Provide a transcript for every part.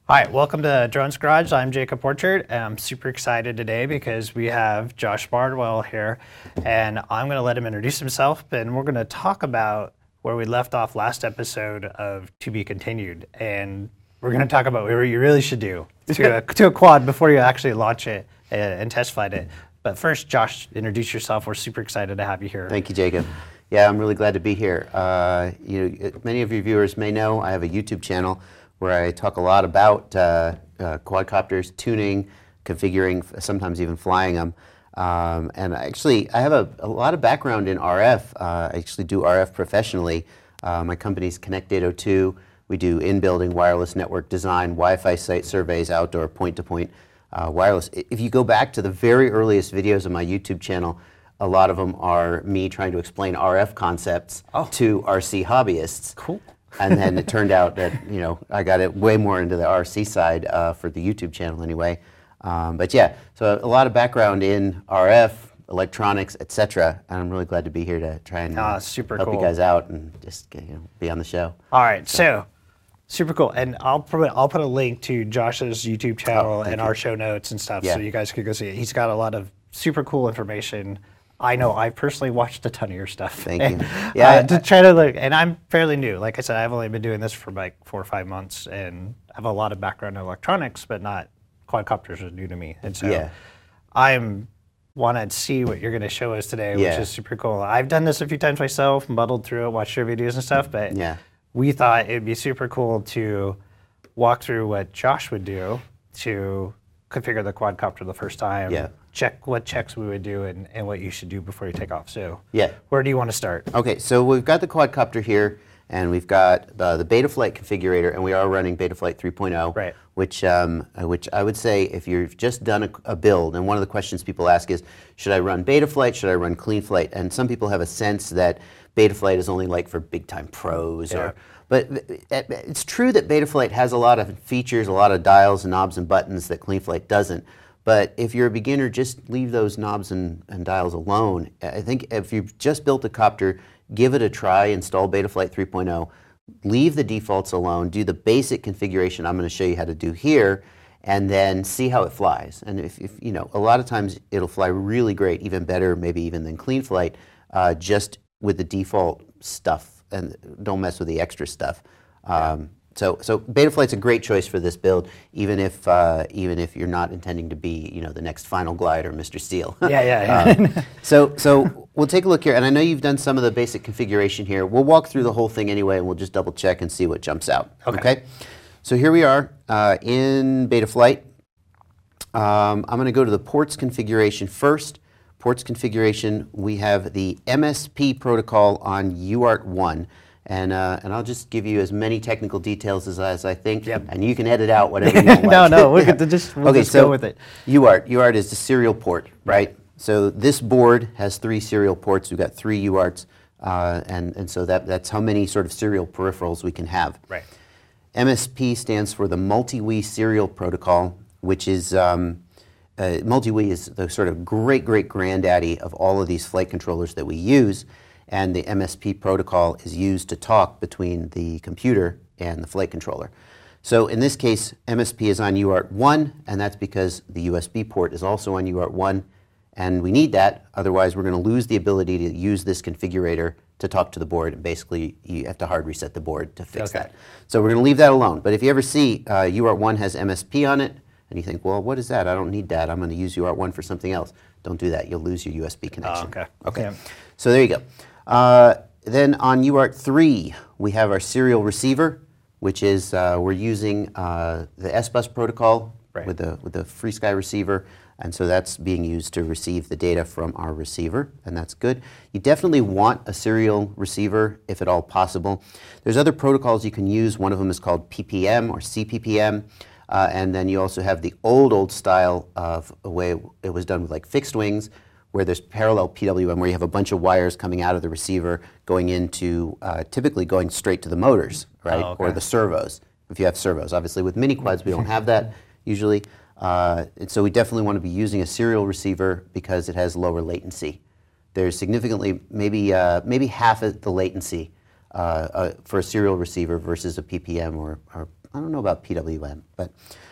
Hi, welcome to Drones Garage. I'm Jacob Orchard, and I'm super excited today because we have Josh Bardwell here, and I'm going to let him introduce himself, and we're going to talk about where we left off last episode of To Be Continued, and we're going to talk about what you really should do to a quad before you actually launch it and test flight it. But first, Josh, introduce yourself. We're super excited to have you here. Thank you, Jacob. Yeah, I'm really glad to be here. Many of your viewers may know I have a YouTube channel where I talk a lot about quadcopters, tuning, configuring, sometimes even flying them. And actually, I have a lot of background in RF. I actually do RF professionally. My company's Connect 802. We do in-building wireless network design, Wi-Fi site surveys, outdoor point-to-point wireless. If you go back to the very earliest videos of my YouTube channel, a lot of them are me trying to explain RF concepts to RC hobbyists. Cool. And then it turned out that, I got it way more into the RC side for the YouTube channel anyway. But yeah, so a lot of background in RF, electronics, etc. And I'm really glad to be here to try and help you guys out and just be on the show. All right, so super cool. And I'll put a link to Josh's YouTube channel and our show notes and stuff so you guys could go see it. He's got a lot of super cool information. I know I personally watched a ton of your stuff. Thank you. Yeah, to try to look, and I'm fairly new. Like I said, I've only been doing this for like 4 or 5 months, and have a lot of background in electronics, but not quadcopters are new to me. And so I'm want to see what you're going to show us today, which is super cool. I've done this a few times myself, muddled through it, watched your videos and stuff, but we thought it'd be super cool to walk through what Josh would do to configure the quadcopter the first time. Check what checks we would do and what you should do before you take off. So where do you want to start? Okay, so we've got the quadcopter here, and we've got the Betaflight configurator, and we are running Betaflight 3.0, which I would say if you've just done a build, and one of the questions people ask is, should I run Betaflight, should I run CleanFlight? And some people have a sense that Betaflight is only like for big-time pros, but it's true that Betaflight has a lot of features, a lot of dials and knobs and buttons that CleanFlight doesn't. But if you're a beginner, just leave those knobs and dials alone. I think if you've just built a copter, give it a try, install Betaflight 3.0, leave the defaults alone, do the basic configuration I'm going to show you how to do here, and then see how it flies. And if a lot of times it'll fly really great, even better maybe even than CleanFlight, just with the default stuff, and don't mess with the extra stuff. So Betaflight's a great choice for this build, even if you're not intending to be the next Final Glide or Mr. Steel. So we'll take a look here, and I know you've done some of the basic configuration here. We'll walk through the whole thing anyway, and we'll just double check and see what jumps out. Okay. So here we are in Betaflight. I'm going to go to the ports configuration first. Ports configuration, we have the MSP protocol on UART1. And I'll just give you as many technical details as I think, and you can edit out whatever you want. we'll just go with it. UART is the serial port, right? So this board has 3 serial ports. We've got 3 UARTs, and so that's how many sort of serial peripherals we can have. MSP stands for the Multi-Wii Serial Protocol, which is Multi-Wii is the sort of great granddaddy of all of these flight controllers that we use. And the MSP protocol is used to talk between the computer and the flight controller. So in this case, MSP is on UART1, and that's because the USB port is also on UART1, and we need that, otherwise we're going to lose the ability to use this configurator to talk to the board, and basically you have to hard reset the board to fix that. So we're going to leave that alone. But if you ever see UART1 has MSP on it, and you think, well, what is that? I don't need that. I'm going to use UART1 for something else. Don't do that. You'll lose your USB connection. So there you go. Then on UART3, we have our serial receiver, which is we're using the S-Bus protocol with the FreeSky receiver, and so that's being used to receive the data from our receiver, and that's good. You definitely want a serial receiver if at all possible. There's other protocols you can use. One of them is called PPM or CPPM, and then you also have the old style of a way it was done with like fixed wings, where there's parallel PWM, where you have a bunch of wires coming out of the receiver going into, typically going straight to the motors, right? Or the servos, if you have servos. Obviously with mini quads, we don't have that usually. And so we definitely want to be using a serial receiver because it has lower latency. There's significantly, maybe half of the latency for a serial receiver versus a PPM or I don't know about PWM, but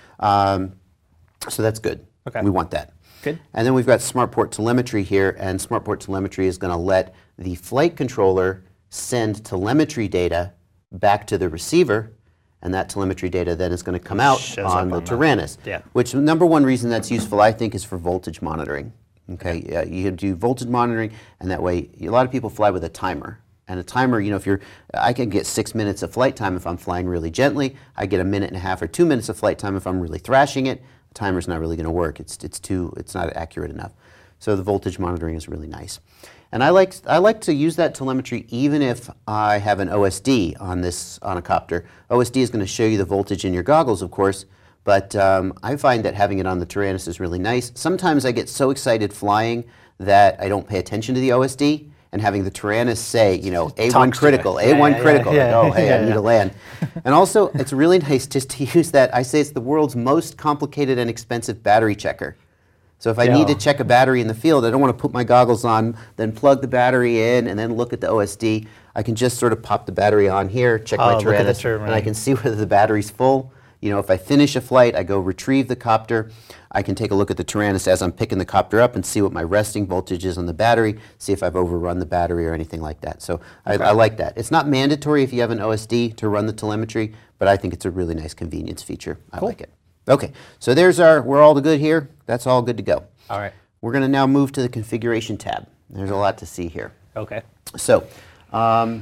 so that's good. Okay. We want that. Good. And then we've got SmartPort telemetry here, and SmartPort telemetry is going to let the flight controller send telemetry data back to the receiver, and that telemetry data then is going to come out on the Taranis. Yeah. Which number one reason that's useful, I think, is for voltage monitoring. Okay, you do voltage monitoring, and that way a lot of people fly with a timer. And a timer, you know, I can get 6 minutes of flight time if I'm flying really gently. I get a minute and a half or 2 minutes of flight time if I'm really thrashing it. The timer's not really going to work. It's not accurate enough. So the voltage monitoring is really nice. And I like to use that telemetry even if I have an OSD on a copter. OSD is going to show you the voltage in your goggles, of course, but I find that having it on the Taranis is really nice. Sometimes I get so excited flying that I don't pay attention to the OSD, and having the Taranis say, you know, A1 critical, A1 critical, like, oh, hey, I need to land. And also, it's really nice just to use that. I say it's the world's most complicated and expensive battery checker. So if I need to check a battery in the field, I don't want to put my goggles on, then plug the battery in, and then look at the OSD. I can just sort of pop the battery on here, check my Taranis, and I can see whether the battery's full. You know, if I finish a flight, I go retrieve the copter. I can take a look at the Taranis as I'm picking the copter up and see what my resting voltage is on the battery, see if I've overrun the battery or anything like that. So I like that. It's not mandatory if you have an OSD to run the telemetry, but I think it's a really nice convenience feature. I like it. Okay, so we're all good here. That's all good to go. All right. We're going to now move to the configuration tab. There's a lot to see here. Okay. So, we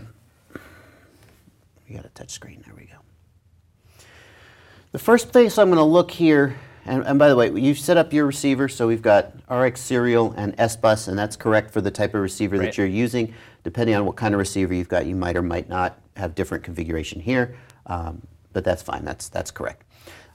got a touch screen. There we go. The first place I'm going to look here, and by the way, you've set up your receiver, so we've got RX serial and S-Bus, and that's correct for the type of receiver that you're using. Depending on what kind of receiver you've got, you might or might not have different configuration here, but that's fine. That's correct.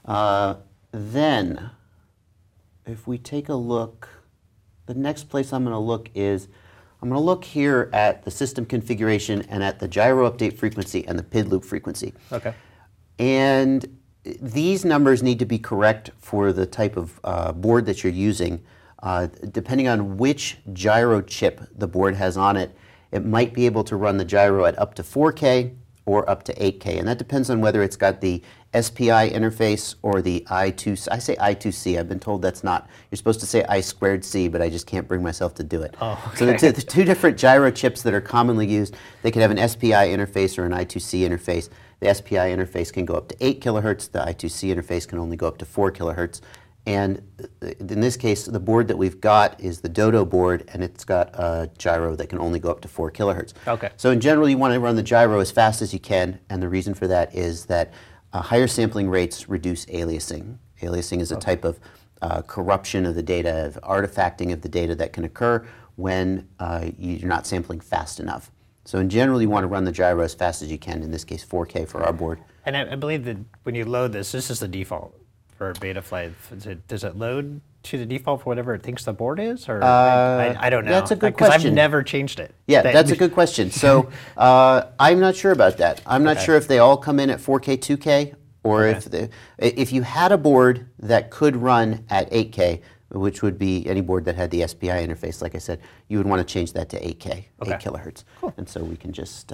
Then, if we take a look, the next place I'm going to look is, I'm going to look here at the system configuration and at the gyro update frequency and the PID loop frequency. Okay. And these numbers need to be correct for the type of board that you're using. Depending on which gyro chip the board has on it, it might be able to run the gyro at up to 4K or up to 8K. And that depends on whether it's got the SPI interface or the I2C. I say I2C. I've been told that's not. You're supposed to say I2C, but I just can't bring myself to do it. Oh, okay. So the two different gyro chips that are commonly used, they can have an SPI interface or an I2C interface. The SPI interface can go up to 8 kilohertz. The I2C interface can only go up to 4 kilohertz. And in this case, the board that we've got is the Dodo board, and it's got a gyro that can only go up to 4 kilohertz. Okay. So in general, you want to run the gyro as fast as you can, and the reason for that is that higher sampling rates reduce aliasing. Aliasing is a type of corruption of the data, of artifacting of the data that can occur when you're not sampling fast enough. So in general, you want to run the gyro as fast as you can, in this case 4K for our board. And I believe that when you load this is the default for Betaflight. Does it load to the default for whatever it thinks the board is? Or I don't know. That's a good question. Because I've never changed it. Yeah, that's a good question. So I'm not sure about that. I'm not sure if they all come in at 4K, 2K, or if you had a board that could run at 8K, which would be any board that had the SPI interface, like I said, you would want to change that to 8K, 8 kilohertz. Cool. And so we can just,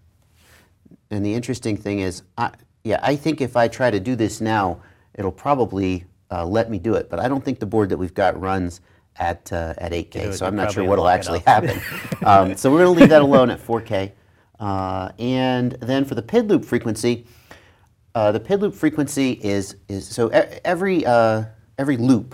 and the interesting thing is, I think if I try to do this now, it'll probably let me do it, but I don't think the board that we've got runs at 8K, so I'm not sure what'll actually happen. So we're going to leave that alone at 4K. And then for the PID loop frequency, the PID loop frequency is so every loop,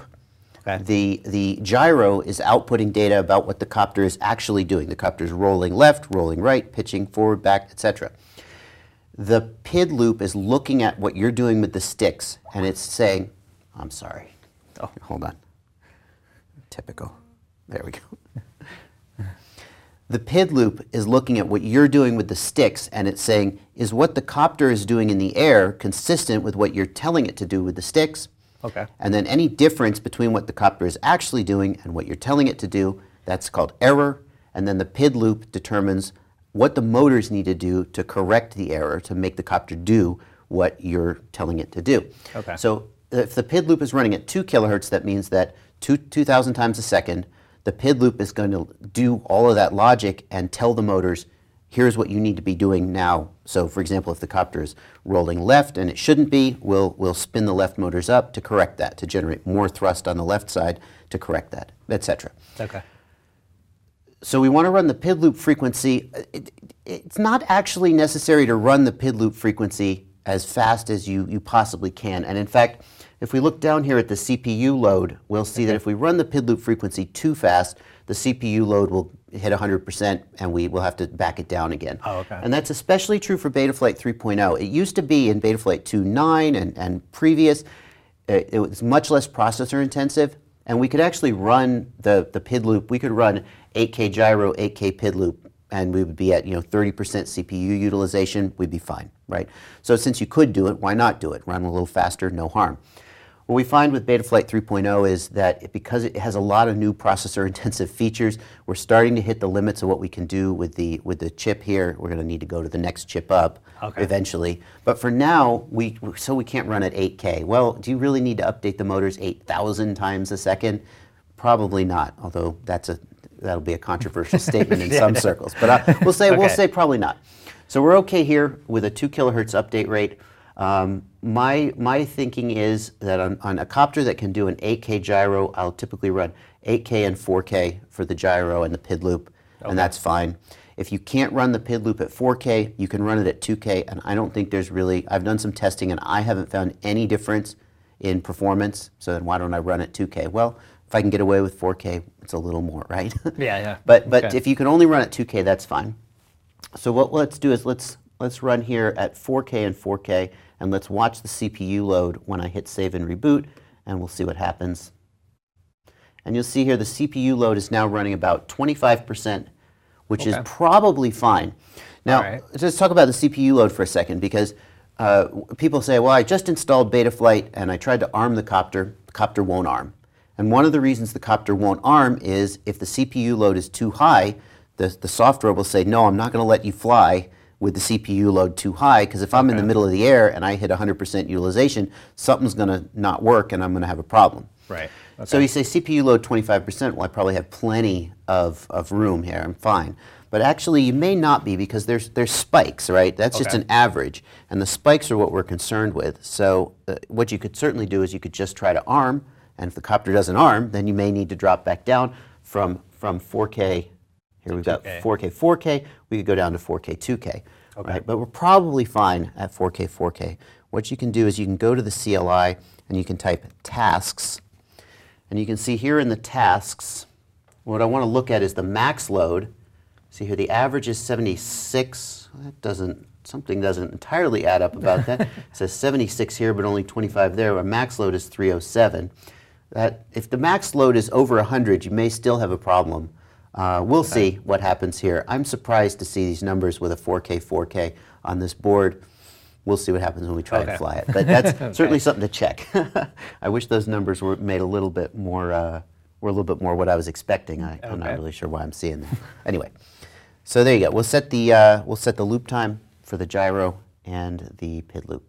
the gyro is outputting data about what the copter is actually doing. The copter is rolling left, rolling right, pitching forward, back, etc. The PID loop is looking at what you're doing with the sticks, and it's saying, I'm sorry. Oh, hold on. Typical. There we go. The PID loop is looking at what you're doing with the sticks, and it's saying, is what the copter is doing in the air consistent with what you're telling it to do with the sticks? Okay. And then any difference between what the copter is actually doing and what you're telling it to do, that's called error. And then the PID loop determines what the motors need to do to correct the error, to make the copter do what you're telling it to do. Okay. So if the PID loop is running at 2 kilohertz, that means that 2,000 times a second, the PID loop is going to do all of that logic and tell the motors, here's what you need to be doing now. So for example, if the copter is rolling left and it shouldn't be, we'll spin the left motors up to correct that, to generate more thrust on the left side to correct that, etc. Okay. So we want to run the PID loop frequency. It's not actually necessary to run the PID loop frequency as fast as you possibly can. And in fact, if we look down here at the CPU load, we'll see that if we run the PID loop frequency too fast, the CPU load will hit 100% and we will have to back it down again. Oh, okay. And that's especially true for Betaflight 3.0. It used to be in Betaflight 2.9 and previous, it was much less processor intensive, and we could actually run the PID loop. We could run 8K gyro, 8K PID loop, and we would be at 30% CPU utilization. We'd be fine, right? So since you could do it, why not do it? Run a little faster, no harm. What we find with Betaflight 3.0 is that because it has a lot of new processor-intensive features, we're starting to hit the limits of what we can do with the chip here. We're going to need to go to the next chip up eventually. But for now, we can't run at 8K. Well, do you really need to update the motors 8,000 times a second? Probably not, although that'll be a controversial statement in some circles. But we'll say probably not. So we're okay here with a 2 kilohertz update rate. My thinking is that on a copter that can do an 8K gyro, I'll typically run 8K and 4K for the gyro and the PID loop, and that's fine. If you can't run the PID loop at 4K, you can run it at 2K, and I don't think there's really, I've done some testing and I haven't found any difference in performance, so then why don't I run at 2K? Well, if I can get away with 4K, it's a little more, right? Yeah. But if you can only run at 2K, that's fine. So what let's do is let's run here at 4K and 4K, and let's watch the CPU load when I hit save and reboot, and we'll see what happens. And you'll see here the CPU load is now running about 25%, which is probably fine. Now, let's talk about the CPU load for a second, because people say, well, I just installed Betaflight and I tried to arm the copter won't arm. And one of the reasons the copter won't arm is if the CPU load is too high, the software will say, no, I'm not going to let you fly with the CPU load too high, because if I'm in the middle of the air and I hit 100% utilization, something's going to not work and I'm going to have a problem. Right. Okay. So you say CPU load 25%, well, I probably have plenty of room here, I'm fine. But actually you may not be, because there's spikes, right? That's just an average, and the spikes are what we're concerned with. So what you could certainly do is you could just try to arm, and if the copter doesn't arm, then you may need to drop back down from 4K. Here we've got 4K, 4K. We could go down to 4K, 2K. Right? But we're probably fine at 4K, 4K. What you can do is you can go to the CLI and you can type tasks. And you can see here in the tasks, what I want to look at is the max load. See here, the average is 76. Something doesn't entirely add up about that. It says 76 here, but only 25 there. Our max load is 307. If the max load is over 100, you may still have a problem. We'll see what happens here. I'm surprised to see these numbers with a 4K, 4K on this board. We'll see what happens when we try and fly it. But that's certainly something to check. I wish those numbers were made a little bit more, were a little bit more what I was expecting. I'm not really sure why I'm seeing that. Anyway, so there you go. We'll set the loop time for the gyro and the PID loop.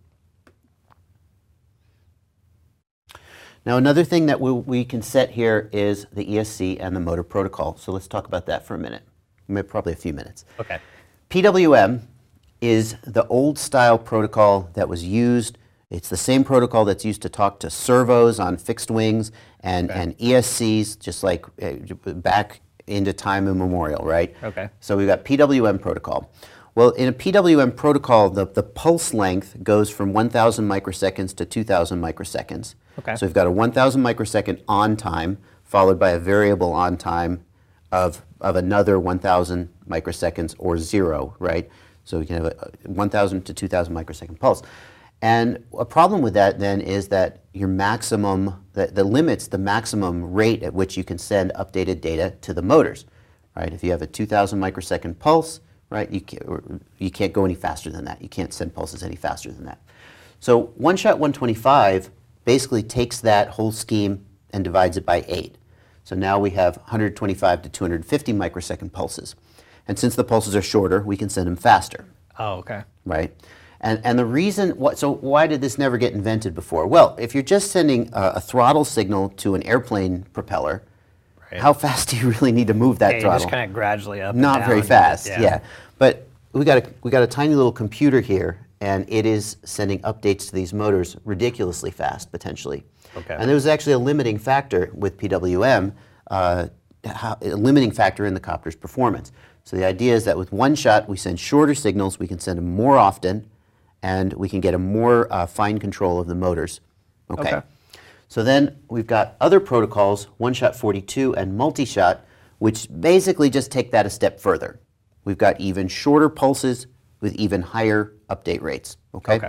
Now another thing that we can set here is the ESC and the motor protocol. So let's talk about that for a minute, probably a few minutes. Okay. PWM is the old style protocol that was used. It's the same protocol that's used to talk to servos on fixed wings and ESCs, just like back into time immemorial, right? Okay. So we've got PWM protocol. Well, in a PWM protocol, the pulse length goes from 1,000 microseconds to 2,000 microseconds. Okay. So we've got a 1,000 microsecond on time, followed by a variable on time of another 1,000 microseconds or 0, right? So we can have a 1,000 to 2,000 microsecond pulse. And a problem with that then is that your maximum, the limits the maximum rate at which you can send updated data to the motors, right? If you have a 2,000 microsecond pulse, right, you can't go any faster than that. You can't send pulses any faster than that. So OneShot 125 basically takes that whole scheme and divides it by 8. So now we have 125 to 250 microsecond pulses. And since the pulses are shorter, we can send them faster. Oh, okay. Right? And the reason, so why did this never get invented before? Well, if you're just sending a throttle signal to an airplane propeller, how fast do you really need to move that throttle? You just kind of gradually up Not and very down. fast, yeah. But we got a tiny little computer here, and it is sending updates to these motors ridiculously fast, potentially. Okay. And there was actually a limiting factor with PWM, a limiting factor in the copter's performance. So the idea is that with one shot, we send shorter signals, we can send them more often, and we can get a more fine control of the motors. Okay. So then we've got other protocols, one-shot 42 and multi-shot, which basically just take that a step further. We've got even shorter pulses with even higher update rates. Okay.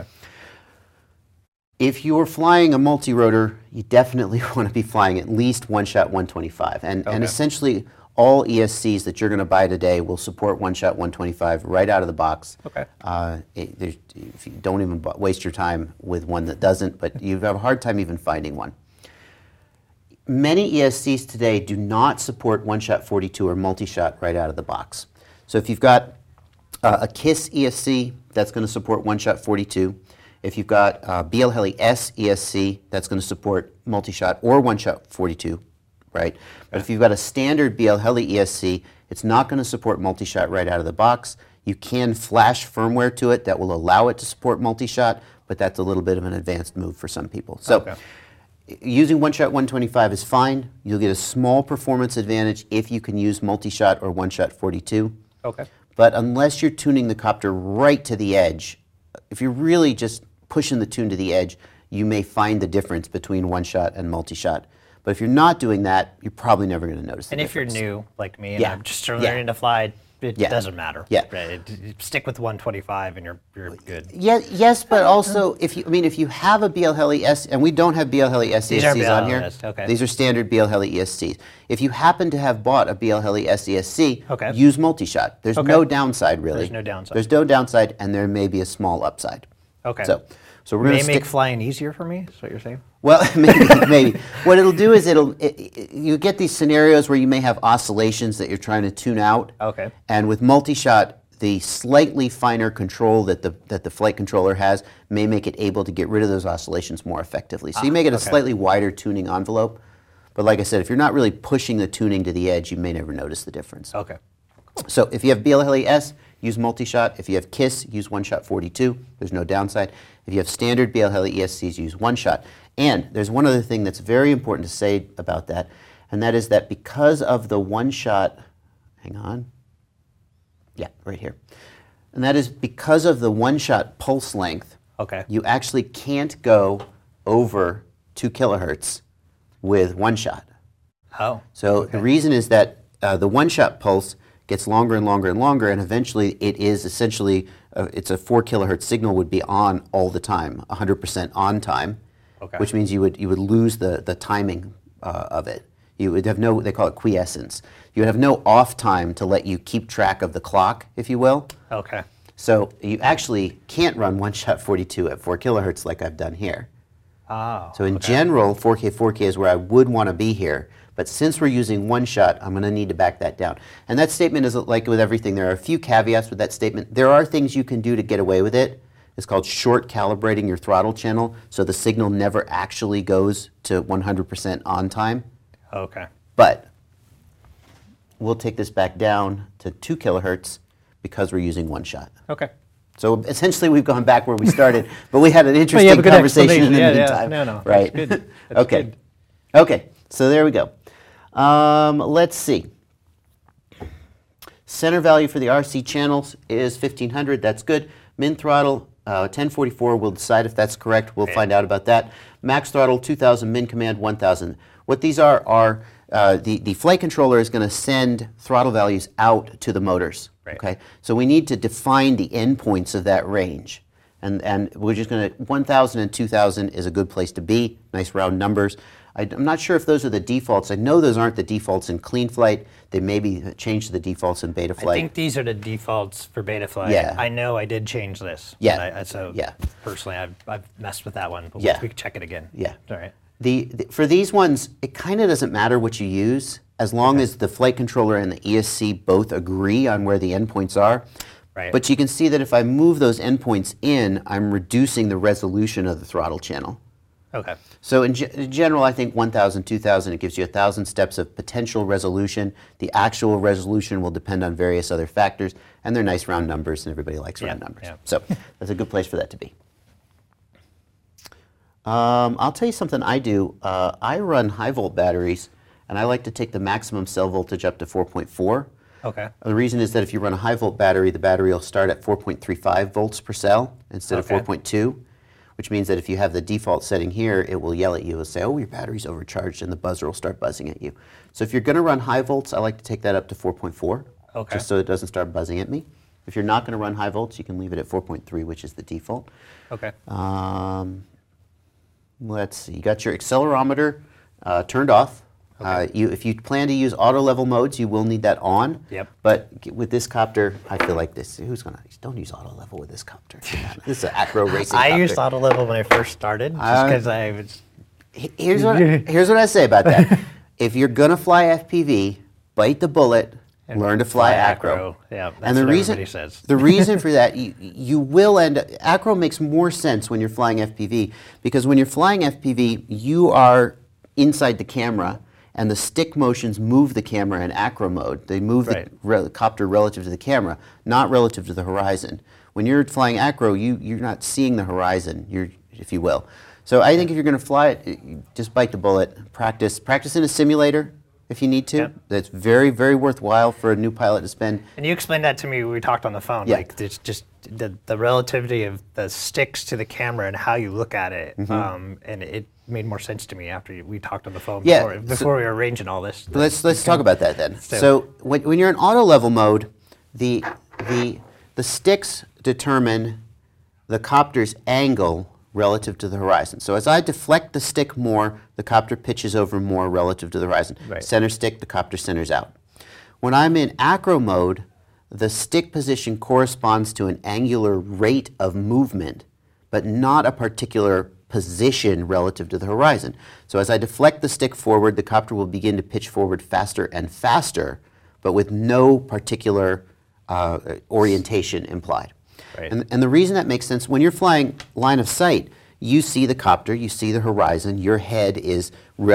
If you're flying a multi-rotor, you definitely want to be flying at least one-shot 125. And essentially, all ESCs that you're going to buy today will support one-shot 125 right out of the box. Okay. If you don't even waste your time with one that doesn't, but you have a hard time even finding one. Many ESCs today do not support one-shot 42 or multi-shot right out of the box. So if you've got a KISS ESC, that's going to support one-shot 42. If you've got BL Heli S ESC, that's going to support multi-shot or one-shot 42, right? But if you've got a standard BL Heli ESC, it's not going to support multi-shot right out of the box. You can flash firmware to it that will allow it to support multi-shot, but that's a little bit of an advanced move for some people. So using one-shot 125 is fine. You'll get a small performance advantage if you can use multi-shot or one-shot 42. Okay. But unless you're tuning the copter right to the edge, if you're really just pushing the tune to the edge, you may find the difference between one-shot and multi-shot. But if you're not doing that, you're probably never going to notice the difference. And if you're new, like me, and I'm just learning to fly, it doesn't matter. Right? Stick with 125 and you're good. Yes, but also if you have a BL Heli S, and we don't have BL Heli S ESCs on here. Okay. These are standard BL Heli ESCs. If you happen to have bought a BL Heli S ESC, use multi-shot. There's no downside really. There's no downside. There's no downside, and there may be a small upside. Okay. So we're going to make flying easier for me. Is what you're saying? Well, maybe. What it'll do is you get these scenarios where you may have oscillations that you're trying to tune out. Okay. And with multi-shot, the slightly finer control that the flight controller has may make it able to get rid of those oscillations more effectively. So you may get a slightly wider tuning envelope. But like I said, if you're not really pushing the tuning to the edge, you may never notice the difference. Okay. So if you have BL Heli S, use multi-shot. If you have KISS, use one-shot 42. There's no downside. If you have standard BL Heli ESCs, use one-shot. And there's one other thing that's very important to say about that, and that is that because of the one-shot, hang on, yeah, right here. And that is because of the one-shot pulse length, you actually can't go over 2 kilohertz with one-shot. Oh. So the reason is that the one-shot pulse gets longer and longer and longer, and eventually it is essentially, it's a 4 kilohertz signal would be on all the time, 100% on time, which means you would lose the timing of it. You would have no, they call it quiescence. You would have no off time to let you keep track of the clock, if you will. Okay. So you actually can't run one-shot 42 at 4 kilohertz like I've done here. Oh. So in general, 4K is where I would want to be here. But since we're using one-shot, I'm going to need to back that down. And that statement is like with everything. There are a few caveats with that statement. There are things you can do to get away with it. It's called short calibrating your throttle channel, so the signal never actually goes to 100% on time. Okay. But we'll take this back down to 2 kilohertz because we're using one-shot. Okay. So essentially, we've gone back where we started, but we had an interesting conversation in the meantime. No, right? That's good. That's okay. Good. Okay. So there we go. Let's see. Center value for the RC channels is 1500. That's good. Min throttle 1044. We'll decide if that's correct. We'll find out about that. Max throttle 2000. Min command 1000. What these are the flight controller is going to send throttle values out to the motors. Right. Okay. So we need to define the endpoints of that range. And we're just going to, 1,000 and 2,000 is a good place to be. Nice round numbers. I'm not sure if those are the defaults. I know those aren't the defaults in Clean Flight. They may be changed to the defaults in Betaflight. I think these are the defaults for Betaflight. Yeah. I know I did change this. Yeah. Personally, I've messed with that one. But we can check it again. Yeah. All right. For these ones, it kind of doesn't matter what you use as long as the flight controller and the ESC both agree on where the endpoints are. Right. But you can see that if I move those endpoints in, I'm reducing the resolution of the throttle channel. Okay. So in general, I think 1,000, 2,000, it gives you 1,000 steps of potential resolution. The actual resolution will depend on various other factors, and they're nice round numbers, and everybody likes round numbers. Yeah. So that's a good place for that to be. I'll tell you something I do. I run high volt batteries, and I like to take the maximum cell voltage up to 4.4. Okay. The reason is that if you run a high volt battery, the battery will start at 4.35 volts per cell instead of 4.2, which means that if you have the default setting here, it will yell at you and say, oh, your battery's overcharged, and the buzzer will start buzzing at you. So if you're going to run high volts, I like to take that up to 4.4, just so it doesn't start buzzing at me. If you're not going to run high volts, you can leave it at 4.3, which is the default. Okay. Let's see, you got your accelerometer turned off. Okay. If you plan to use auto level modes, you will need that on. Yep. But with this copter, I feel like this. Who's gonna? Don't use auto level with this copter. This is an acro racing. I used auto level when I first started, just because I was. Here's what I say about that. If you're gonna fly FPV, bite the bullet. And learn to fly acro. Yeah, that's and the what reason, everybody says. The reason for that, you will end up, acro makes more sense when you're flying FPV, because when you're flying FPV, you are inside the camera, and the stick motions move the camera in acro mode. They move the copter relative to the camera, not relative to the horizon. When you're flying acro, you're not seeing the horizon, if you will. So I think if you're going to fly it, just bite the bullet. Practice in a simulator. If you need to. Yep. That's very, very worthwhile for a new pilot to spend. And you explained that to me when we talked on the phone. Yeah. Like, it's just the relativity of the sticks to the camera and how you look at it. And it made more sense to me after we talked on the phone before we were arranging all this. Let's talk about that then. So when you're in auto level mode, the sticks determine the copter's angle relative to the horizon. So as I deflect the stick more, the copter pitches over more relative to the horizon. Right. Center stick, the copter centers out. When I'm in acro mode, the stick position corresponds to an angular rate of movement, but not a particular position relative to the horizon. So as I deflect the stick forward, the copter will begin to pitch forward faster and faster, but with no particular orientation implied. Right. And the reason that makes sense, when you're flying line of sight, you see the copter, you see the horizon, your head is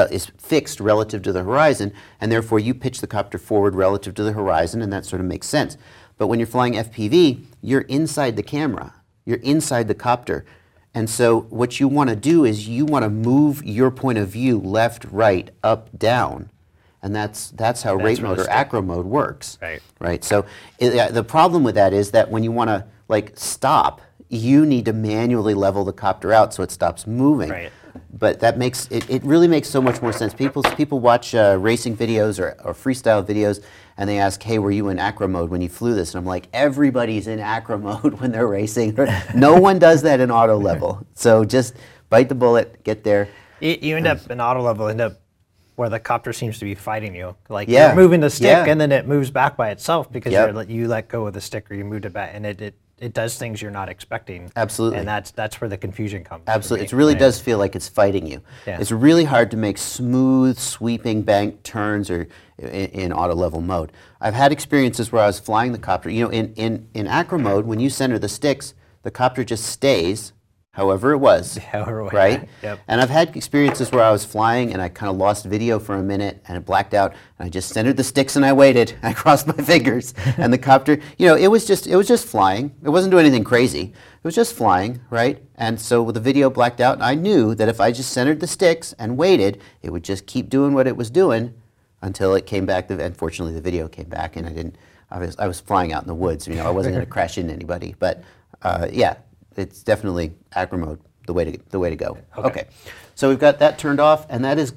fixed relative to the horizon, and therefore you pitch the copter forward relative to the horizon, and that sort of makes sense. But when you're flying FPV, you're inside the camera, you're inside the copter. And so what you want to do is you want to move your point of view left, right, up, down. And that's how rate mode or acro mode works. Right. So the problem with that is that when you want to stop, you need to manually level the copter out so it stops moving. Right. But that makes it really makes so much more sense. People watch racing videos or freestyle videos, and they ask, "Hey, were you in acro mode when you flew this?" And I'm like, "Everybody's in acro mode when they're racing. No one does that in auto level. So just bite the bullet, get there." You end up in auto level, where the copter seems to be fighting you. You're moving the stick, and then it moves back by itself because you let go of the stick or you moved it back, and it does things you're not expecting. Absolutely. And that's where the confusion comes. Absolutely. It really does feel like it's fighting you. Yeah. It's really hard to make smooth, sweeping bank turns or in auto level mode. I've had experiences where I was flying the copter. In acro mode, when you center the sticks, the copter just stays however it was, right? Yep. And I've had experiences where I was flying and I kind of lost video for a minute and it blacked out, and I just centered the sticks and I waited. I crossed my fingers, and the copter, it was just flying. It wasn't doing anything crazy. It was just flying, right? And so the video blacked out, and I knew that if I just centered the sticks and waited, it would just keep doing what it was doing until it came back. Unfortunately, the video came back, and I was flying out in the woods. I wasn't going to crash into anybody, but yeah. It's definitely acro mode, the way to go. Okay. So we've got that turned off, and that's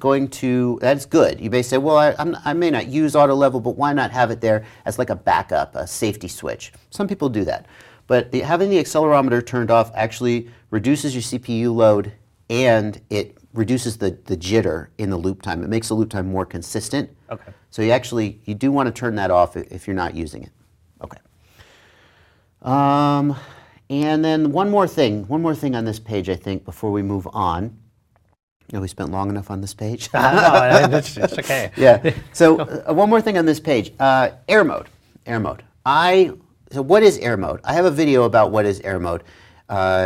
good. You may say, well, I may not use auto level, but why not have it there as like a backup, a safety switch? Some people do that. But having the accelerometer turned off actually reduces your CPU load, and it reduces the jitter in the loop time. It makes the loop time more consistent. Okay. So you do want to turn that off if you're not using it. Okay. And then one more thing on this page, I think, before we move on. We spent long enough on this page. No, it's okay. Yeah. So one more thing on this page, air mode. So what is air mode? I have a video about what is air mode.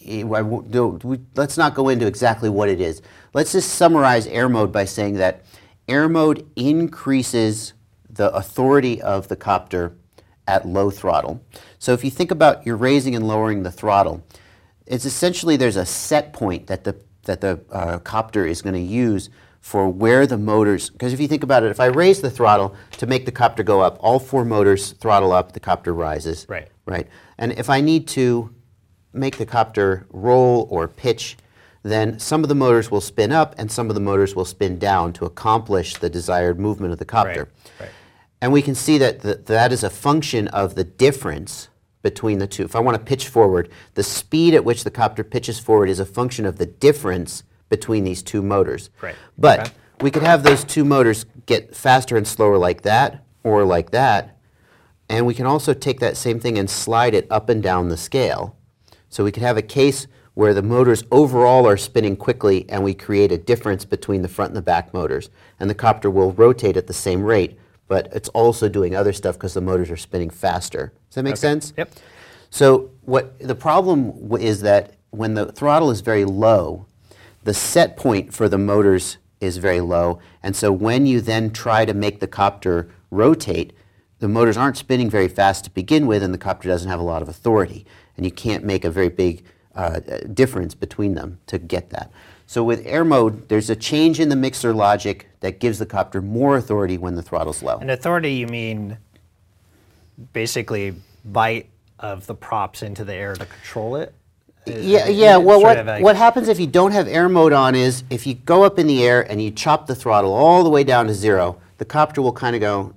let's not go into exactly what it is. Let's just summarize air mode by saying that air mode increases the authority of the copter at low throttle. So if you think about you're raising and lowering the throttle, it's essentially there's a set point that the copter is going to use for where the motors, because if you think about it, if I raise the throttle to make the copter go up, all 4 motors throttle up, the copter rises. Right. Right. And if I need to make the copter roll or pitch, then some of the motors will spin up and some of the motors will spin down to accomplish the desired movement of the copter. Right. And we can see that that is a function of the difference between the two. If I want to pitch forward, the speed at which the copter pitches forward is a function of the difference between these 2 motors. Right. But we could have those 2 motors get faster and slower like that or like that, and we can also take that same thing and slide it up and down the scale. So we could have a case where the motors overall are spinning quickly and we create a difference between the front and the back motors. And the copter will rotate at the same rate, but it's also doing other stuff because the motors are spinning faster. Does that make sense? Yep. So what the problem is that when the throttle is very low, the set point for the motors is very low. And so when you then try to make the copter rotate, the motors aren't spinning very fast to begin with and the copter doesn't have a lot of authority. And you can't make a very big difference between them to get that. So with air mode, there's a change in the mixer logic that gives the copter more authority when the throttle's low. And authority, you mean basically bite of the props into the air to control it? Yeah. Well, what happens if you don't have air mode on is if you go up in the air and you chop the throttle all the way down to 0, the copter will kind of go,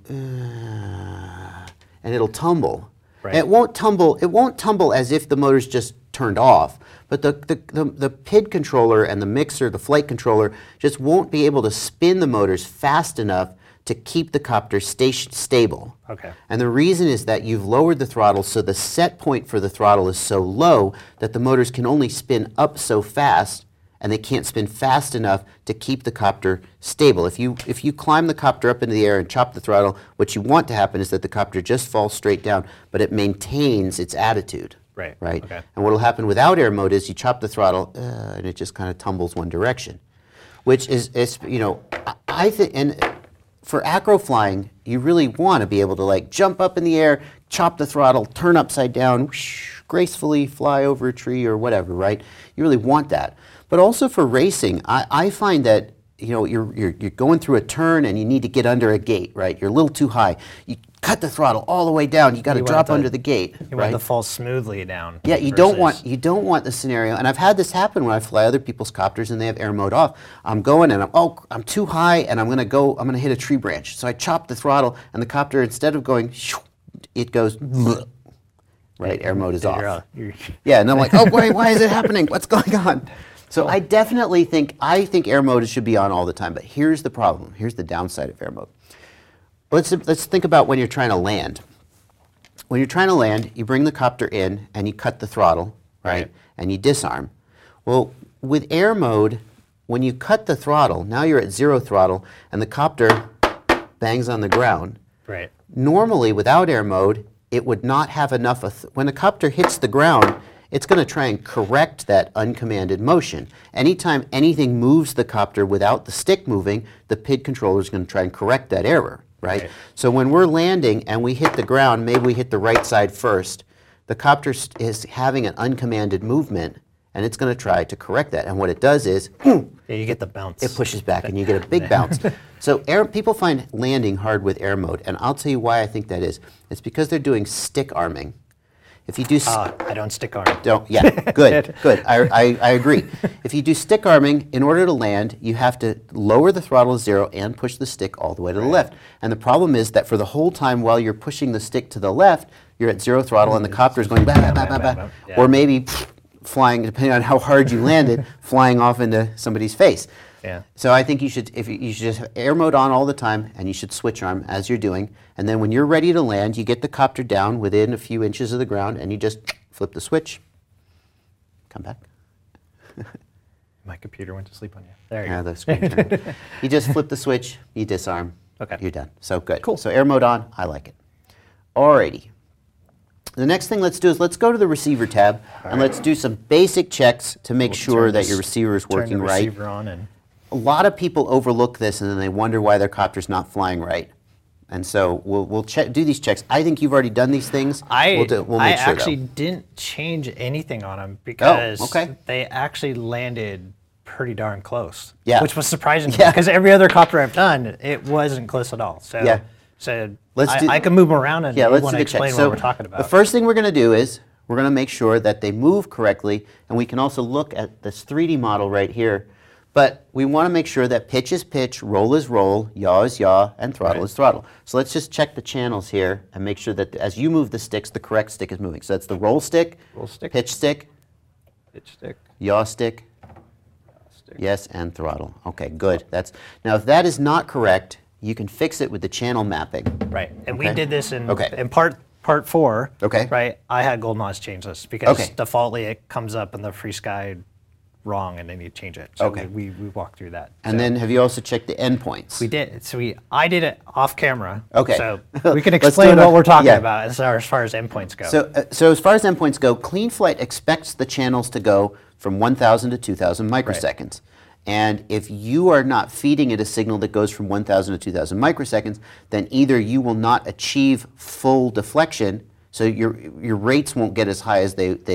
and it'll tumble. Right. And it won't tumble as if the motor's just turned off, but the PID controller and the mixer, the flight controller, just won't be able to spin the motors fast enough to keep the copter stable. Okay. And the reason is that you've lowered the throttle, so the set point for the throttle is so low that the motors can only spin up so fast, and they can't spin fast enough to keep the copter stable. If you climb the copter up into the air and chop the throttle, what you want to happen is that the copter just falls straight down, but it maintains its attitude. Right. Okay. And what will happen without air mode is you chop the throttle and it just kind of tumbles one direction, which is I think, and for acro flying, you really want to be able to like jump up in the air, chop the throttle, turn upside down, whoosh, gracefully fly over a tree or whatever, right? You really want that. But also for racing, I find that you're going through a turn and you need to get under a gate, right? You're a little too high. You cut the throttle all the way down. You got to drop under the gate. You want to fall smoothly down. Yeah, you don't want the scenario. And I've had this happen when I fly other people's copters and they have air mode off. I'm going and I'm too high and I'm gonna hit a tree branch. So I chop the throttle and the copter, instead of going, it goes. Right, air mode is off. Yeah, and I'm like, why is it happening? What's going on? So I definitely think air mode should be on all the time, but here's the problem. Here's the downside of air mode. Let's think about when you're trying to land. When you're trying to land, you bring the copter in and you cut the throttle, right? And you disarm. Well, with air mode, when you cut the throttle, now you're at 0 throttle and the copter bangs on the ground. Right. Normally, without air mode, it would not have enough. When the copter hits the ground, it's going to try and correct that uncommanded motion. Anytime anything moves the copter without the stick moving, the PID controller is going to try and correct that error, right? So when we're landing and we hit the ground, maybe we hit the right side first, the copter is having an uncommanded movement, and it's going to try to correct that. And what it does is, you get the bounce. It pushes back, and you get a big bounce. So people find landing hard with air mode, and I'll tell you why I think that is. It's because they're doing stick arming. If you do, I don't stick arm. Good. I agree. If you do stick arming, in order to land, you have to lower the throttle to 0 and push the stick all the way to the left. And the problem is that for the whole time while you're pushing the stick to the left, you're at 0 throttle and the copter is going bah, bah, bah, bah, bah, or maybe flying, depending on how hard you landed, flying off into somebody's face. Yeah. So I think you should just have air mode on all the time, and you should switch arm as you're doing. And then when you're ready to land, you get the copter down within a few inches of the ground, and you just flip the switch. Come back. My computer went to sleep on you. There you go. The screen turned. You just flip the switch, you disarm. Okay. You're done. So good. Cool. So air mode on, I like it. Alrighty. The next thing let's do is let's go to the receiver tab and let's do some basic checks to make sure that your receiver is working right. Receiver on and a lot of people overlook this and then they wonder why their copter's not flying right. And so we'll do these checks. I think you've already done these things. We'll make sure, actually didn't change anything on them because they actually landed pretty darn close. Yeah. Which was surprising to me because every other copter I've done, it wasn't close at all. So, I can move them around and let's want to explain what we're talking about. The first thing we're going to do is we're going to make sure that they move correctly, and we can also look at this 3D model right here. But we want to make sure that pitch is pitch, roll is roll, yaw is yaw, and throttle is throttle. So let's just check the channels here and make sure that as you move the sticks, the correct stick is moving. So that's the roll stick, pitch stick, yaw stick, yes, and throttle. Okay, good. Now if that is not correct, you can fix it with the channel mapping. Right, and we did this in part 4. Okay. Right, I had GoldenEye change this because defaultly it comes up in the FrSky wrong and then you change it. So we walked through that. And then have you also checked the endpoints? We did. So I did it off camera. Okay. So we can explain what we're talking about as far as endpoints go. So as far as endpoints go, CleanFlight expects the channels to go from 1,000 to 2,000 microseconds. Right. And if you are not feeding it a signal that goes from 1,000 to 2,000 microseconds, then either you will not achieve full deflection, so your rates won't get as high as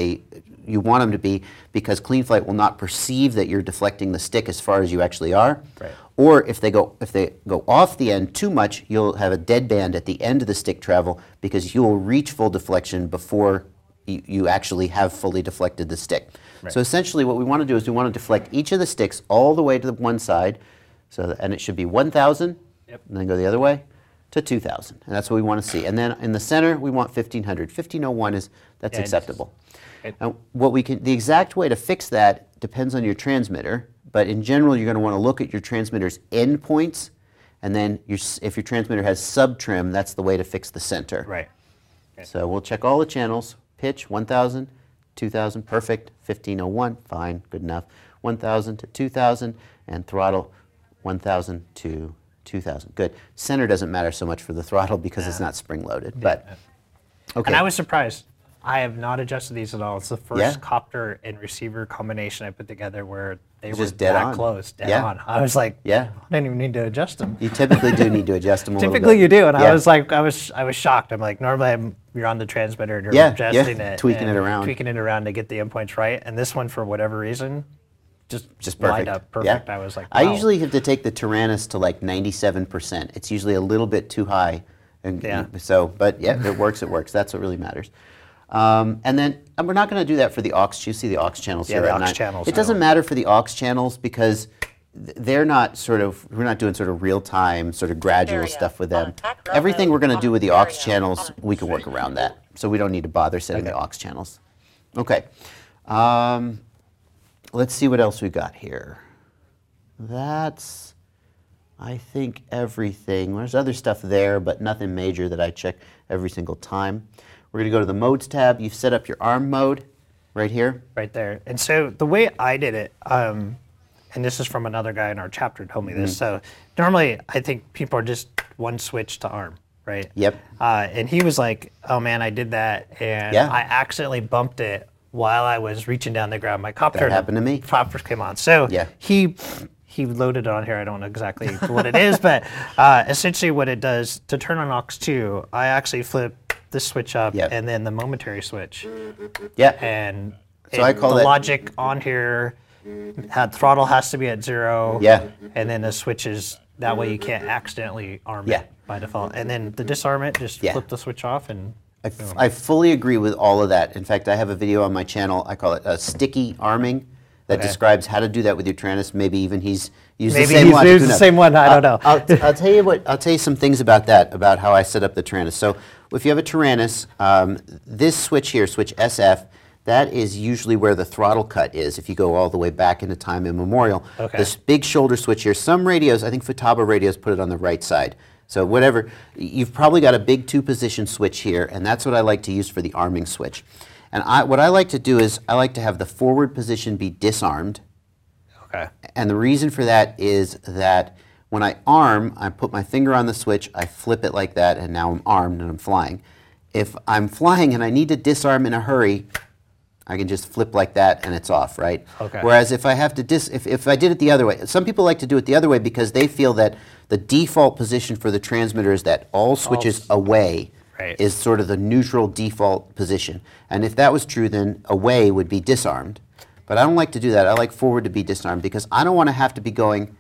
you want them to be because CleanFlight will not perceive that you're deflecting the stick as far as you actually are. Right. Or if they go off the end too much, you'll have a dead band at the end of the stick travel because you will reach full deflection before you actually have fully deflected the stick. Right. So essentially what we want to do is we want to deflect each of the sticks all the way to the one side, and it should be 1,000, and then go the other way to 2,000, and that's what we want to see. And then in the center we want 1,500. 1,501 that's acceptable. And the exact way to fix that depends on your transmitter, but in general you're going to want to look at your transmitter's endpoints, and then if your transmitter has sub-trim, that's the way to fix the center. Right. Okay. So we'll check all the channels. Pitch 1,000, 2,000, perfect. 1,501, fine, good enough. 1,000 to 2,000, and throttle 1,000 to 2,000. Good. Center doesn't matter so much for the throttle because it's not spring-loaded. But okay. And I was surprised. I have not adjusted these at all. It's the first copter and receiver combination I put together where they were just dead on. Close, dead on. I was like, I didn't even need to adjust them. You typically do need to adjust them a little bit. Typically you do, and I was like, I was shocked. I'm like, normally you're on the transmitter and you're adjusting it, tweaking it around to get the endpoints right. And this one, for whatever reason, just perfect. Lined up perfect. I was like, wow. I usually have to take the Taranis to like 97%. It's usually a little bit too high. And but it works. It works. That's what really matters. And then we're not going to do that for the aux. You see the aux channels here. Yeah, the aux channels. It doesn't matter for the aux channels because they're not we're not doing sort of real-time, sort of gradual stuff with them. Everything we're going to do with the aux channels, we can work around that. So we don't need to bother setting the aux channels. Okay. Let's see what else we got here. That's, I think, everything. There's other stuff there, but nothing major that I check every single time. We're going to go to the modes tab. You've set up your ARM mode right here. Right there. And so the way I did it, and this is from another guy in our chapter who told me this. So normally I think people are just one switch to ARM, right? Yep. And he was like, oh man, I did that and I accidentally bumped it while I was reaching down to grab my copter. That happened to me. Copter came on. So he loaded it on here. I don't know exactly what it is, but essentially what it does, to turn on aux2, I actually flip the switch up and then the momentary switch. Yeah. And so I call the logic on here, throttle has to be at 0. Yeah. And then the switches, that way you can't accidentally arm it by default. And then the disarm it, just flip the switch off and I fully agree with all of that. In fact, I have a video on my channel, I call it sticky arming, that describes how to do that with your Taranis. Maybe even he's used the same logic. Maybe he's used the same one, I don't know. I'll tell you what. I'll tell you some things about that, about how I set up the Taranis. So if you have a Taranis, this switch here, switch SF, that is usually where the throttle cut is if you go all the way back into time immemorial. Okay. This big shoulder switch here, some radios, I think Futaba radios put it on the right side. So whatever, you've probably got a big 2-position switch here, and that's what I like to use for the arming switch. And what I like to do is I like to have the forward position be disarmed. Okay. And the reason for that is that when I arm, I put my finger on the switch, I flip it like that, and now I'm armed and I'm flying. if I'm flying and I need to disarm in a hurry, I can just flip like that and it's off, right? Okay. Whereas if I have to if I did it the other way, some people like to do it the other way because they feel that the default position for the transmitter is that all switches away is sort of the neutral default position. And if that was true, then away would be disarmed. But I don't like to do that. I like forward to be disarmed because I don't want to have to be going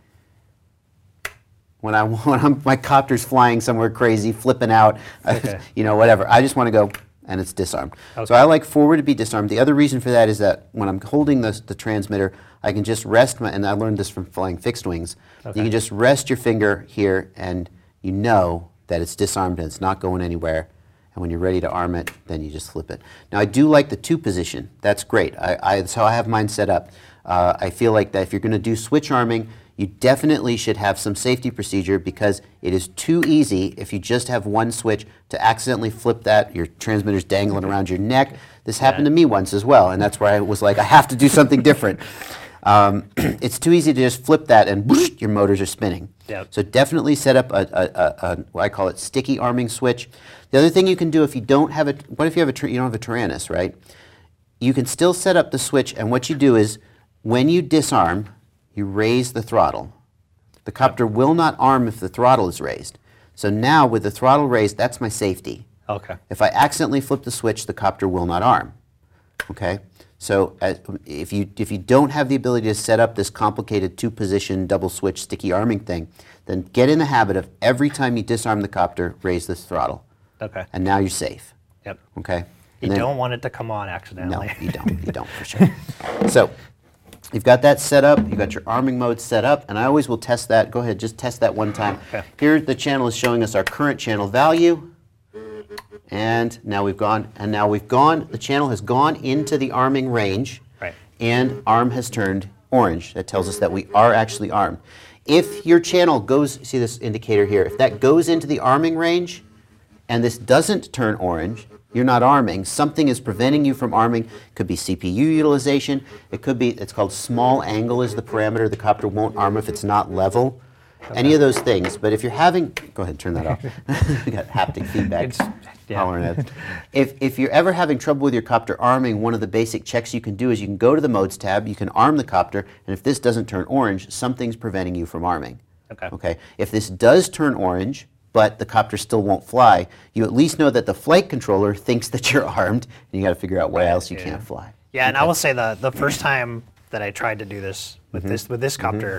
when my copter's flying somewhere crazy, flipping out, you know, whatever. I just want to go and it's disarmed. Okay. So I like forward to be disarmed. The other reason for that is that when I'm holding the transmitter, I can just rest and I learned this from flying fixed wings. Okay. You can just rest your finger here and you know that it's disarmed and it's not going anywhere. And when you're ready to arm it, then you just flip it. Now I do like the 2 position. That's great. That's how I have mine set up. I feel like that if you're going to do switch arming, you definitely should have some safety procedure because it is too easy if you just have one switch to accidentally flip that. Your transmitter's dangling around your neck. This happened to me once as well, and that's where I was like, I have to do something different. It's too easy to just flip that and whoosh, your motors are spinning. Yep. So definitely set up what I call it sticky arming switch. The other thing you can do if you don't have what if you have you don't have a Taranis, right? You can still set up the switch, and what you do is when you disarm, you raise the throttle. The copter will not arm if the throttle is raised. So now with the throttle raised, that's my safety. Okay. If I accidentally flip the switch, the copter will not arm. Okay? So if you don't have the ability to set up this complicated 2-position double switch sticky arming thing, then get in the habit of every time you disarm the copter, raise this throttle. Okay. And now you're safe. Yep. Okay? You don't want it to come on accidentally. No, you don't. You don't for sure. So you've got that set up, you've got your arming mode set up, and I always will test that. Go ahead, just test that one time. Okay. Here the channel is showing us our current channel value, and now we've gone, the channel has gone into the arming range, and arm has turned orange. That tells us that we are actually armed. If your channel goes, see this indicator here, if that goes into the arming range, and this doesn't turn orange, you're not arming. Something is preventing you from arming. It could be CPU utilization. It could be, it's called small angle is the parameter. The copter won't arm if it's not level. Okay. Any of those things. But if you're having, go ahead, turn that off. We got haptic feedback. If you're ever having trouble with your copter arming, one of the basic checks you can do is you can go to the modes tab, you can arm the copter, and if this doesn't turn orange, something's preventing you from arming. Okay. If this does turn orange, but the copter still won't fly, you at least know that the flight controller thinks that you're armed, and you got to figure out why else you can't fly. Yeah, and I will say the first time that I tried to do this with this copter,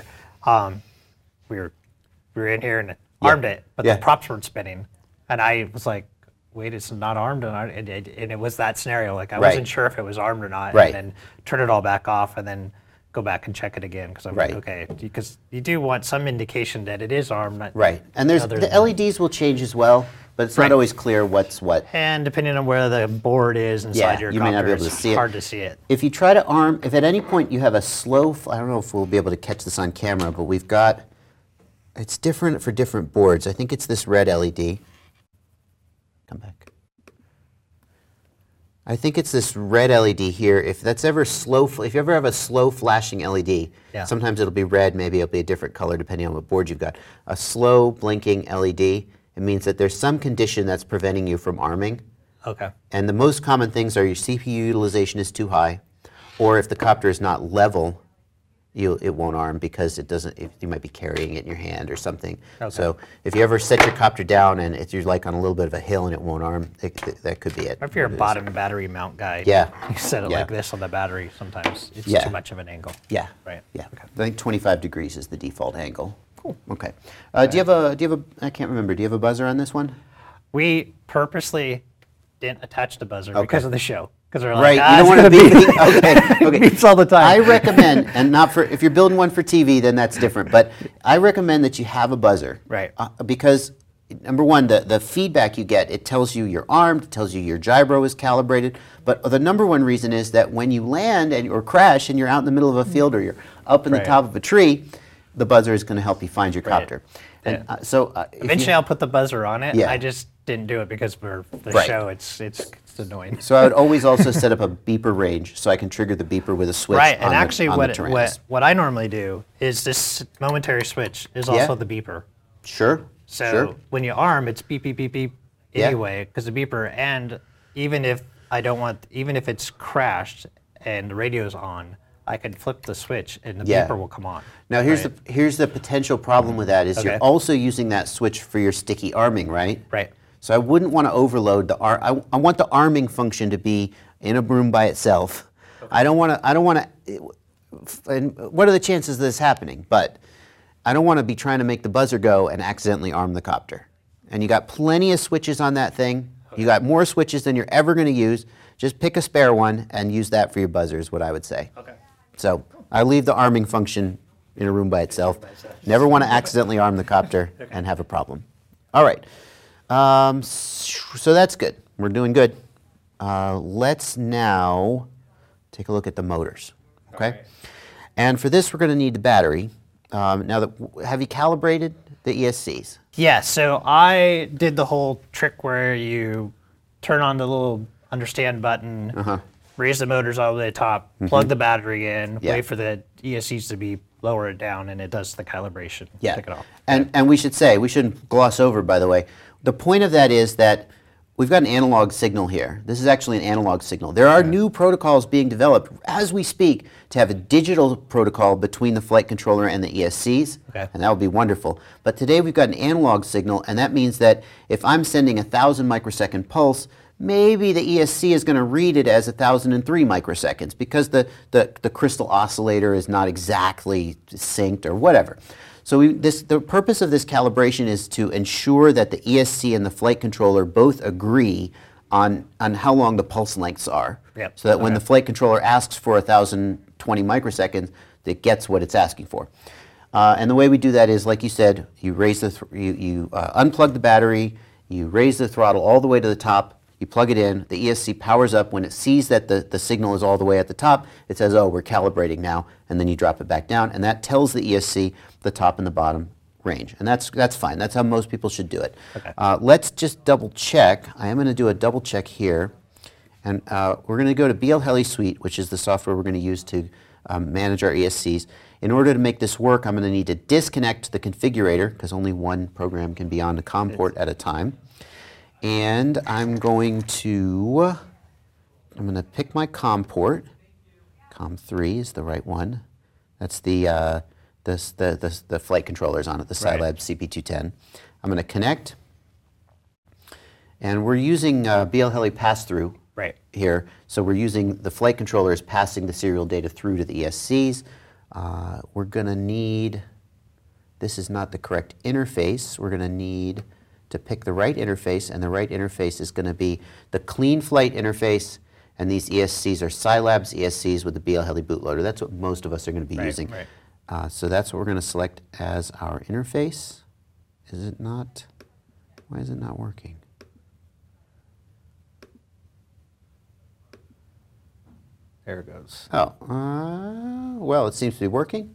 we were in here and armed it, but the props weren't spinning, and I was like, wait, it's not armed, and it was that scenario. Like I wasn't sure if it was armed or not, and then turn it all back off, and then go back and check it again because I'm like, okay, because you do want some indication that it is armed. And there's the LEDs will change as well, but it's not always clear what's what. And depending on where the board is inside your copter, may not be able to see it. Hard to see it. If you try to arm, if at any point you have a slow, I don't know if we'll be able to catch this on camera, but we've got, it's different for different boards. I think it's this red LED. Come back. I think it's this red LED here. If that's ever slow, if you ever have a slow flashing LED, sometimes it'll be red, maybe it'll be a different color depending on what board you've got. A slow blinking LED, it means that there's some condition that's preventing you from arming. Okay. And the most common things are your CPU utilization is too high, or if the copter is not level, it won't arm because it doesn't. You might be carrying it in your hand or something. Okay. So if you ever set your copter down and if you're like on a little bit of a hill and it won't arm, that could be it. Or if you're a bottom battery mount guy, you set it like this on the battery. Sometimes it's too much of an angle. Yeah. Right. Yeah. Okay. I think 25 degrees is the default angle. Cool. Okay. Do you have a? I can't remember. Do you have a buzzer on this one? We purposely didn't attach the buzzer because of the show. Because they're like, you don't want to beep. Okay. Beeps all the time. I recommend, and not for if you're building one for TV, then that's different. But I recommend that you have a buzzer, because number one, the feedback you get, it tells you you're armed, it tells you your gyro is calibrated. But the number one reason is that when you land or crash and you're out in the middle of a field or you're up in the top of a tree, the buzzer is going to help you find your copter. And so eventually I'll put the buzzer on it. I just didn't do it because for the show it's annoying. So I would always also set up a beeper range so I can trigger the beeper with a switch. Right, and actually what I normally do is this momentary switch is also the beeper. Sure. So when you arm, it's beep, beep, beep, beep. anyway, because the beeper, and even if it's crashed and the radio's on, I could flip the switch and the beeper will come on. Now here's the potential problem with that is you're also using that switch for your sticky arming, right? Right. So I wouldn't want to overload the I want the arming function to be in a room by itself. Okay. I don't want to. And what are the chances of this happening? But I don't want to be trying to make the buzzer go and accidentally arm the copter. And you got plenty of switches on that thing. Okay. You got more switches than you're ever going to use. Just pick a spare one and use that for your buzzer is what I would say. Okay. So I leave the arming function in a room by itself. Never want to accidentally arm the copter and have a problem. All right. So that's good. We're doing good. Let's now take a look at the motors. Okay. Right. And for this, we're going to need the battery. Now, have you calibrated the ESCs? Yeah. So I did the whole trick where you turn on the little understand button, raise the motors all the way to the top, plug the battery in, wait for the ESCs to be lower it down, and it does the calibration. Yeah. Take it off. And we should say, we shouldn't gloss over, by the way, the point of that is that we've got an analog signal here. This is actually an analog signal. There are new protocols being developed as we speak to have a digital protocol between the flight controller and the ESCs, and that would be wonderful. But today we've got an analog signal, and that means that if I'm sending a 1,000 microsecond pulse, maybe the ESC is going to read it as 1,003 microseconds because the crystal oscillator is not exactly synced or whatever. So the purpose of this calibration is to ensure that the ESC and the flight controller both agree on how long the pulse lengths are. Yep. So that when the flight controller asks for 1,020 microseconds, it gets what it's asking for. And the way we do that is, like you said, you raise you unplug the battery, you raise the throttle all the way to the top, you plug it in, the ESC powers up. When it sees that the signal is all the way at the top, it says, oh, we're calibrating now, and then you drop it back down, and that tells the ESC the top and the bottom range. And that's fine. That's how most people should do it. Okay. Let's just double check. I am going to do a double check here, and we're going to go to BL Heli Suite, which is the software we're going to use to manage our ESCs. In order to make this work, I'm going to need to disconnect the configurator, because only one program can be on the COM port at a time. And I'm going to pick my COM port. COM3 is the right one. That's the flight controllers on it, the Scilab CP210. I'm going to connect. And we're using BL Heli pass-through here. So we're using the flight controllers passing the serial data through to the ESCs. We're going to need, this is not the correct interface. We're going to need to pick the right interface, and the right interface is going to be the Clean Flight interface, and these ESCs are Scilab's ESCs with the BL Heli bootloader. That's what most of us are going to be using. Right. So that's what we're going to select as our interface. Is it not? Why is it not working? There it goes. Oh, well, it seems to be working.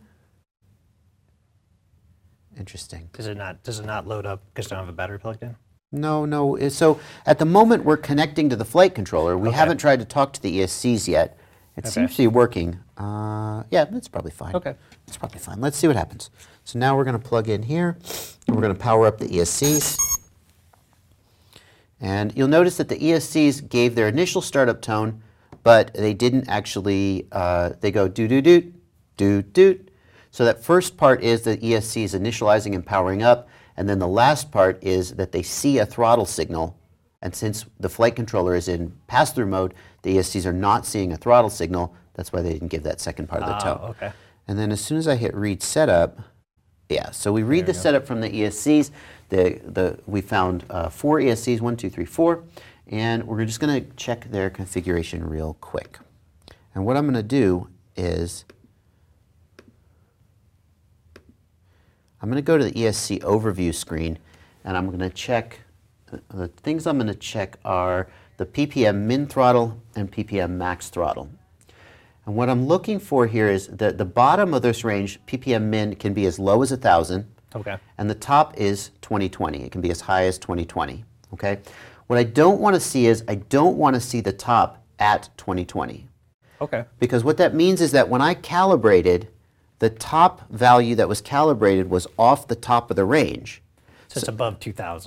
Interesting. Does it not load up because I don't have a battery plugged in? No. So at the moment we're connecting to the flight controller. We haven't tried to talk to the ESCs yet. It seems to be working. Yeah, that's probably fine. Okay. It's probably fine. Let's see what happens. So now we're going to plug in here. And we're going to power up the ESCs. And you'll notice that the ESCs gave their initial startup tone, but they didn't actually, they go doot-doot-doot, doot-doot. So that first part is the ESC is initializing and powering up, and then the last part is that they see a throttle signal, and since the flight controller is in pass-through mode, the ESCs are not seeing a throttle signal. That's why they didn't give that second part of the tone. Okay. And then as soon as I hit read setup, so we read the setup from the ESCs. We found 4 ESCs, 1, 2, 3, 4, and we're just going to check their configuration real quick. And what I'm going to do is I'm going to go to the ESC overview screen, and I'm going to check, the things I'm going to check are the PPM min throttle and PPM max throttle. And what I'm looking for here is that the bottom of this range, PPM min, can be as low as 1,000, and the top is 2020. It can be as high as 2020. Okay. What I don't want to see is I don't want to see the top at 2020. Okay. Because what that means is that when I calibrated, the top value that was calibrated was off the top of the range. So it's above 2,000.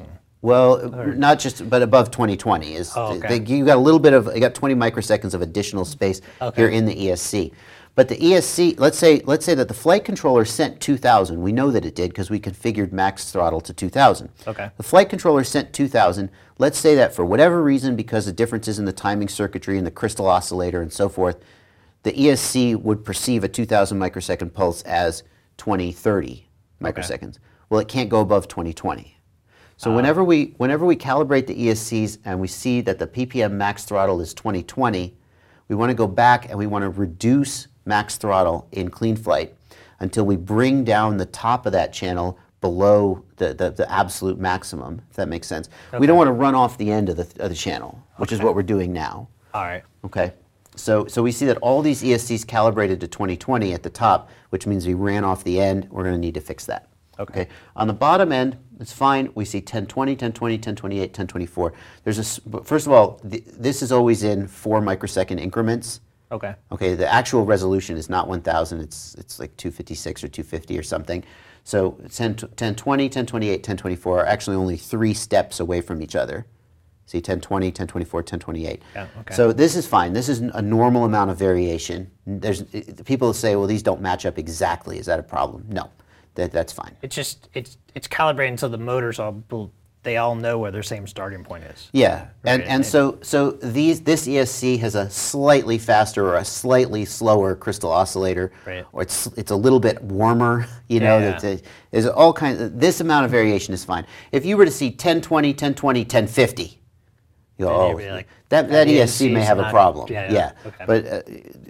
Well, not just, but above 2020 is. You got a little bit of, you got 20 microseconds of additional space here in the ESC. But the ESC, let's say that the flight controller sent 2,000. We know that it did because we configured max throttle to 2,000. Okay. The flight controller sent 2,000. Let's say that for whatever reason, because of differences in the timing circuitry and the crystal oscillator and so forth, the ESC would perceive a 2,000 microsecond pulse as 2030 microseconds. Well, it can't go above 2020. So whenever we calibrate the ESCs and we see that the PPM max throttle is 2020, we want to go back and we want to reduce max throttle in clean flight until we bring down the top of that channel below the absolute maximum, if that makes sense. We don't want to run off the end of the channel, which is what we're doing now. All right. Okay. So we see that all these ESCs calibrated to 2020 at the top, which means we ran off the end. We're going to need to fix that. Okay. On the bottom end, it's fine. We see 1020, 1020, 1028, 1024. First of all, this is always in 4 microsecond increments. Okay. Okay. The actual resolution is not 1,000. It's like 256 or 250 or something. So 1020, 1028, 1024 are actually only 3 steps away from each other. See, 1020, 1024, 1028. Yeah, okay. So this is fine. This is a normal amount of variation. People say, well, these don't match up exactly. Is that a problem? No, that's fine. It's just it's calibrating so the motors they all know where their same starting point is. Yeah, right? and so this ESC has a slightly faster or a slightly slower crystal oscillator, right. Or it's a little bit warmer. You know, there's all kinds. This amount of variation is fine. If you were to see 1020, 1020, 1050. You go, like, that ESC may have a problem. Yeah. Okay. But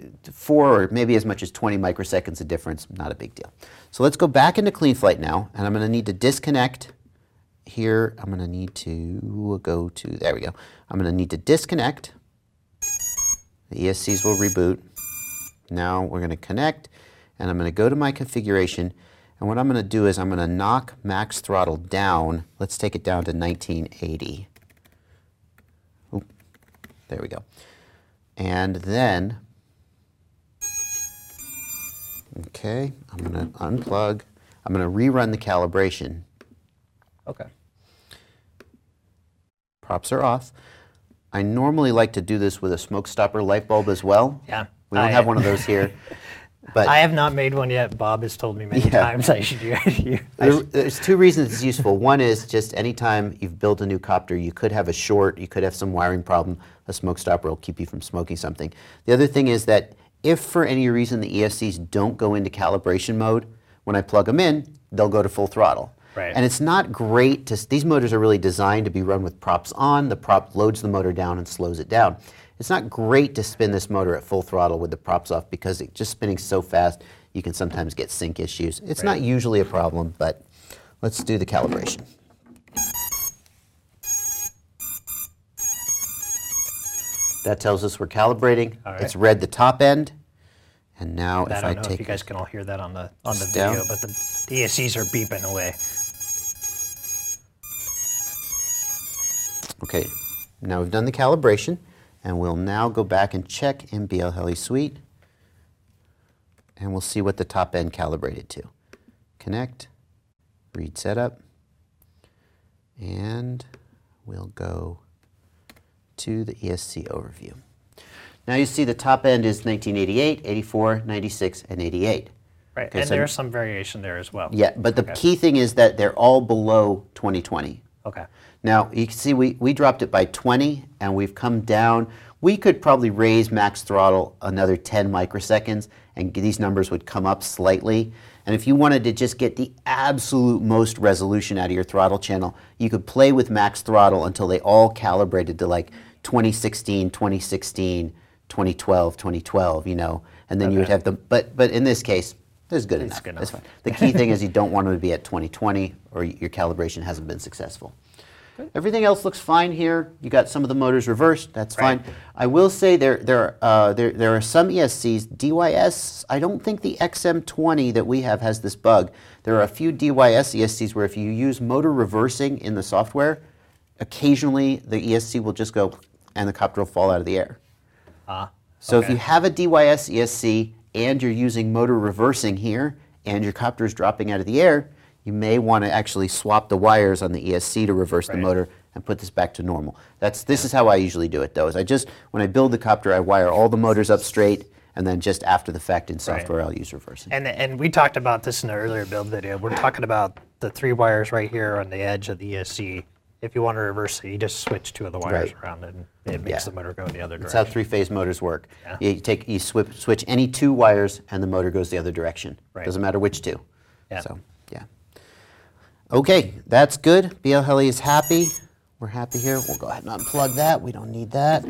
4 or maybe as much as 20 microseconds of difference, not a big deal. So let's go back into clean flight now, and I'm going to need to disconnect. Here, I'm going to need to go to, there we go. I'm going to need to disconnect. The ESCs will reboot. Now we're going to connect, and I'm going to go to my configuration, and what I'm going to do is I'm going to knock max throttle down. Let's take it down to 1980. There we go. And then, okay, I'm going to unplug. I'm going to rerun the calibration. Okay. Props are off. I normally like to do this with a smoke stopper light bulb as well. Yeah. We don't have one of those here. But I have not made one yet. Bob has told me many times I should do it. There's 2 reasons it's useful. One is just anytime you've built a new copter, you could have a short, you could have some wiring problem. A smoke stopper will keep you from smoking something. The other thing is that if for any reason the ESCs don't go into calibration mode, when I plug them in, they'll go to full throttle. Right. And it's not great these motors are really designed to be run with props on. The prop loads the motor down and slows it down. It's not great to spin this motor at full throttle with the props off because it's just spinning so fast you can sometimes get sync issues. It's not usually a problem, but let's do the calibration. That tells us we're calibrating. Right. It's read the top end. And now I don't know if you guys can all hear that on the video, but the ESCs are beeping away. Okay, now we've done the calibration, and we'll now go back and check MBL Heli Suite, and we'll see what the top end calibrated to. Connect, read setup, and we'll go to the ESC overview. Now you see the top end is 1988, 84, 96, and 88. Right, okay, and there's some variation there as well. Yeah, but the key thing is that they're all below 2020. Okay. Now, you can see we dropped it by 20, and we've come down. We could probably raise max throttle another 10 microseconds, and these numbers would come up slightly. And if you wanted to just get the absolute most resolution out of your throttle channel, you could play with max throttle until they all calibrated to like 2016, 2016, 2012, 2012, you know, and then you would have the, but in this case, it's good enough. That's fine. The key thing is you don't want them to be at 2020 or your calibration hasn't been successful. Good. Everything else looks fine here. You got some of the motors reversed. That's fine. I will say there are some ESCs. DYS, I don't think the XM20 that we have has this bug. There are a few DYS ESCs where if you use motor reversing in the software, occasionally the ESC will just go and the copter will fall out of the air. So if you have a DYS ESC and you're using motor reversing here and your copter is dropping out of the air, you may want to actually swap the wires on the ESC to reverse the motor and put this back to normal. This is how I usually do it, though. Is when I build the copter, I wire all the motors up straight, and then just after the fact in software, I'll use reversing. And we talked about this in the earlier build video. We're talking about the 3 wires right here on the edge of the ESC. If you want to reverse it, you just switch 2 of the wires around, and it makes the motor go the other direction. That's how 3-phase motors work. Yeah. You switch any 2 wires, and the motor goes the other direction. Doesn't matter which 2. Yeah. So, yeah. Okay, that's good. BL Heli is happy. We're happy here. We'll go ahead and unplug that. We don't need that.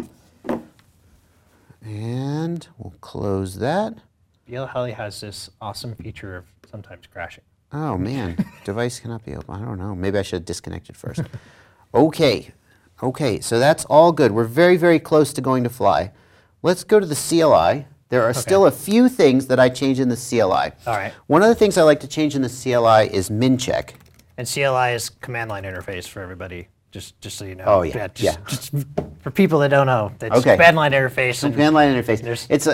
And we'll close that. BL Heli has this awesome feature of sometimes crashing. Oh man, device cannot be opened. I don't know. Maybe I should have disconnected first. Okay, so that's all good. We're very, very close to going to fly. Let's go to the CLI. There are still a few things that I change in the CLI. All right. One of the things I like to change in the CLI is min check. And CLI is command line interface for everybody. Just so you know. Oh yeah. Just for people that don't know, it's command line interface. Command line interface. It's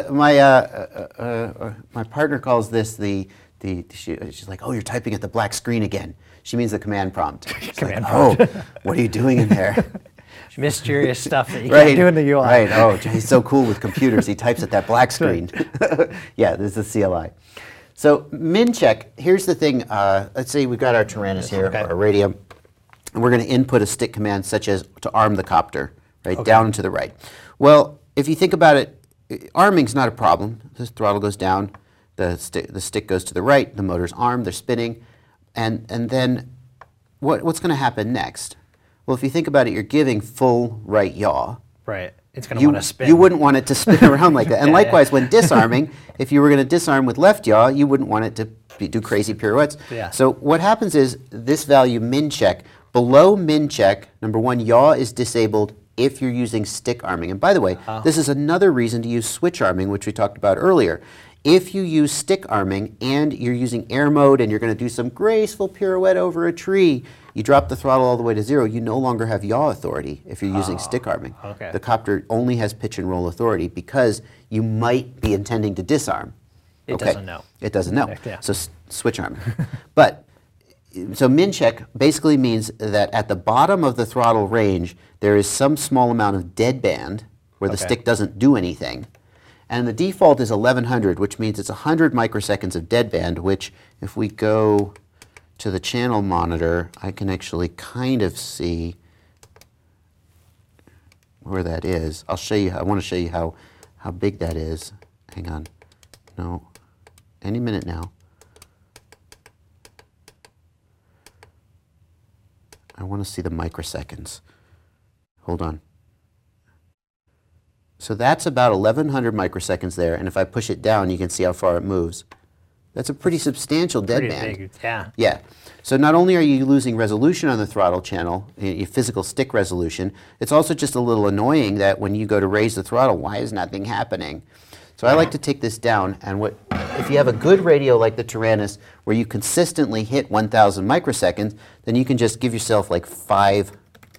my partner calls this she's like, oh, you're typing at the black screen again. She means the command prompt. Command prompt. Oh, what are you doing in there? Mysterious stuff that you can't do in the UI. Right. Oh, he's so cool with computers. He types at that black screen. Yeah, this is CLI. So min check. Here's the thing. Let's say we've got our Taranis here, our Radium. And we're going to input a stick command such as to arm the copter, right, down and to the right. Well, if you think about it, arming's not a problem. The throttle goes down, the stick goes to the right, the motor's armed, they're spinning, and then what's going to happen next? Well, if you think about it, you're giving full right yaw. Right. It's going to want to spin. You wouldn't want it to spin around like that. And likewise, when disarming, if you were going to disarm with left yaw, you wouldn't want it to do crazy pirouettes. Yeah. So what happens is this value min check. Below min check, number 1, yaw is disabled if you're using stick arming. And by the way, this is another reason to use switch arming, which we talked about earlier. If you use stick arming and you're using air mode and you're going to do some graceful pirouette over a tree, you drop the throttle all the way to 0, you no longer have yaw authority if you're using stick arming. Okay. The copter only has pitch and roll authority because you might be intending to disarm. It doesn't know. It doesn't know. Yeah. So switch arming. So min check basically means that at the bottom of the throttle range, there is some small amount of deadband where the stick doesn't do anything. And the default is 1100, which means it's 100 microseconds of deadband, which if we go to the channel monitor, I can actually kind of see where that is. I'll show you. I want to show you how big that is. Hang on. No. Any minute now. I want to see the microseconds. Hold on. So that's about 1100 microseconds there, and if I push it down, you can see how far it moves. That's a pretty substantial deadband. Big, yeah. Yeah. So not only are you losing resolution on the throttle channel, your physical stick resolution, it's also just a little annoying that when you go to raise the throttle, why is nothing happening? So I like to take this down, and if you have a good radio like the Taranis where you consistently hit 1000 microseconds, then you can just give yourself like 5,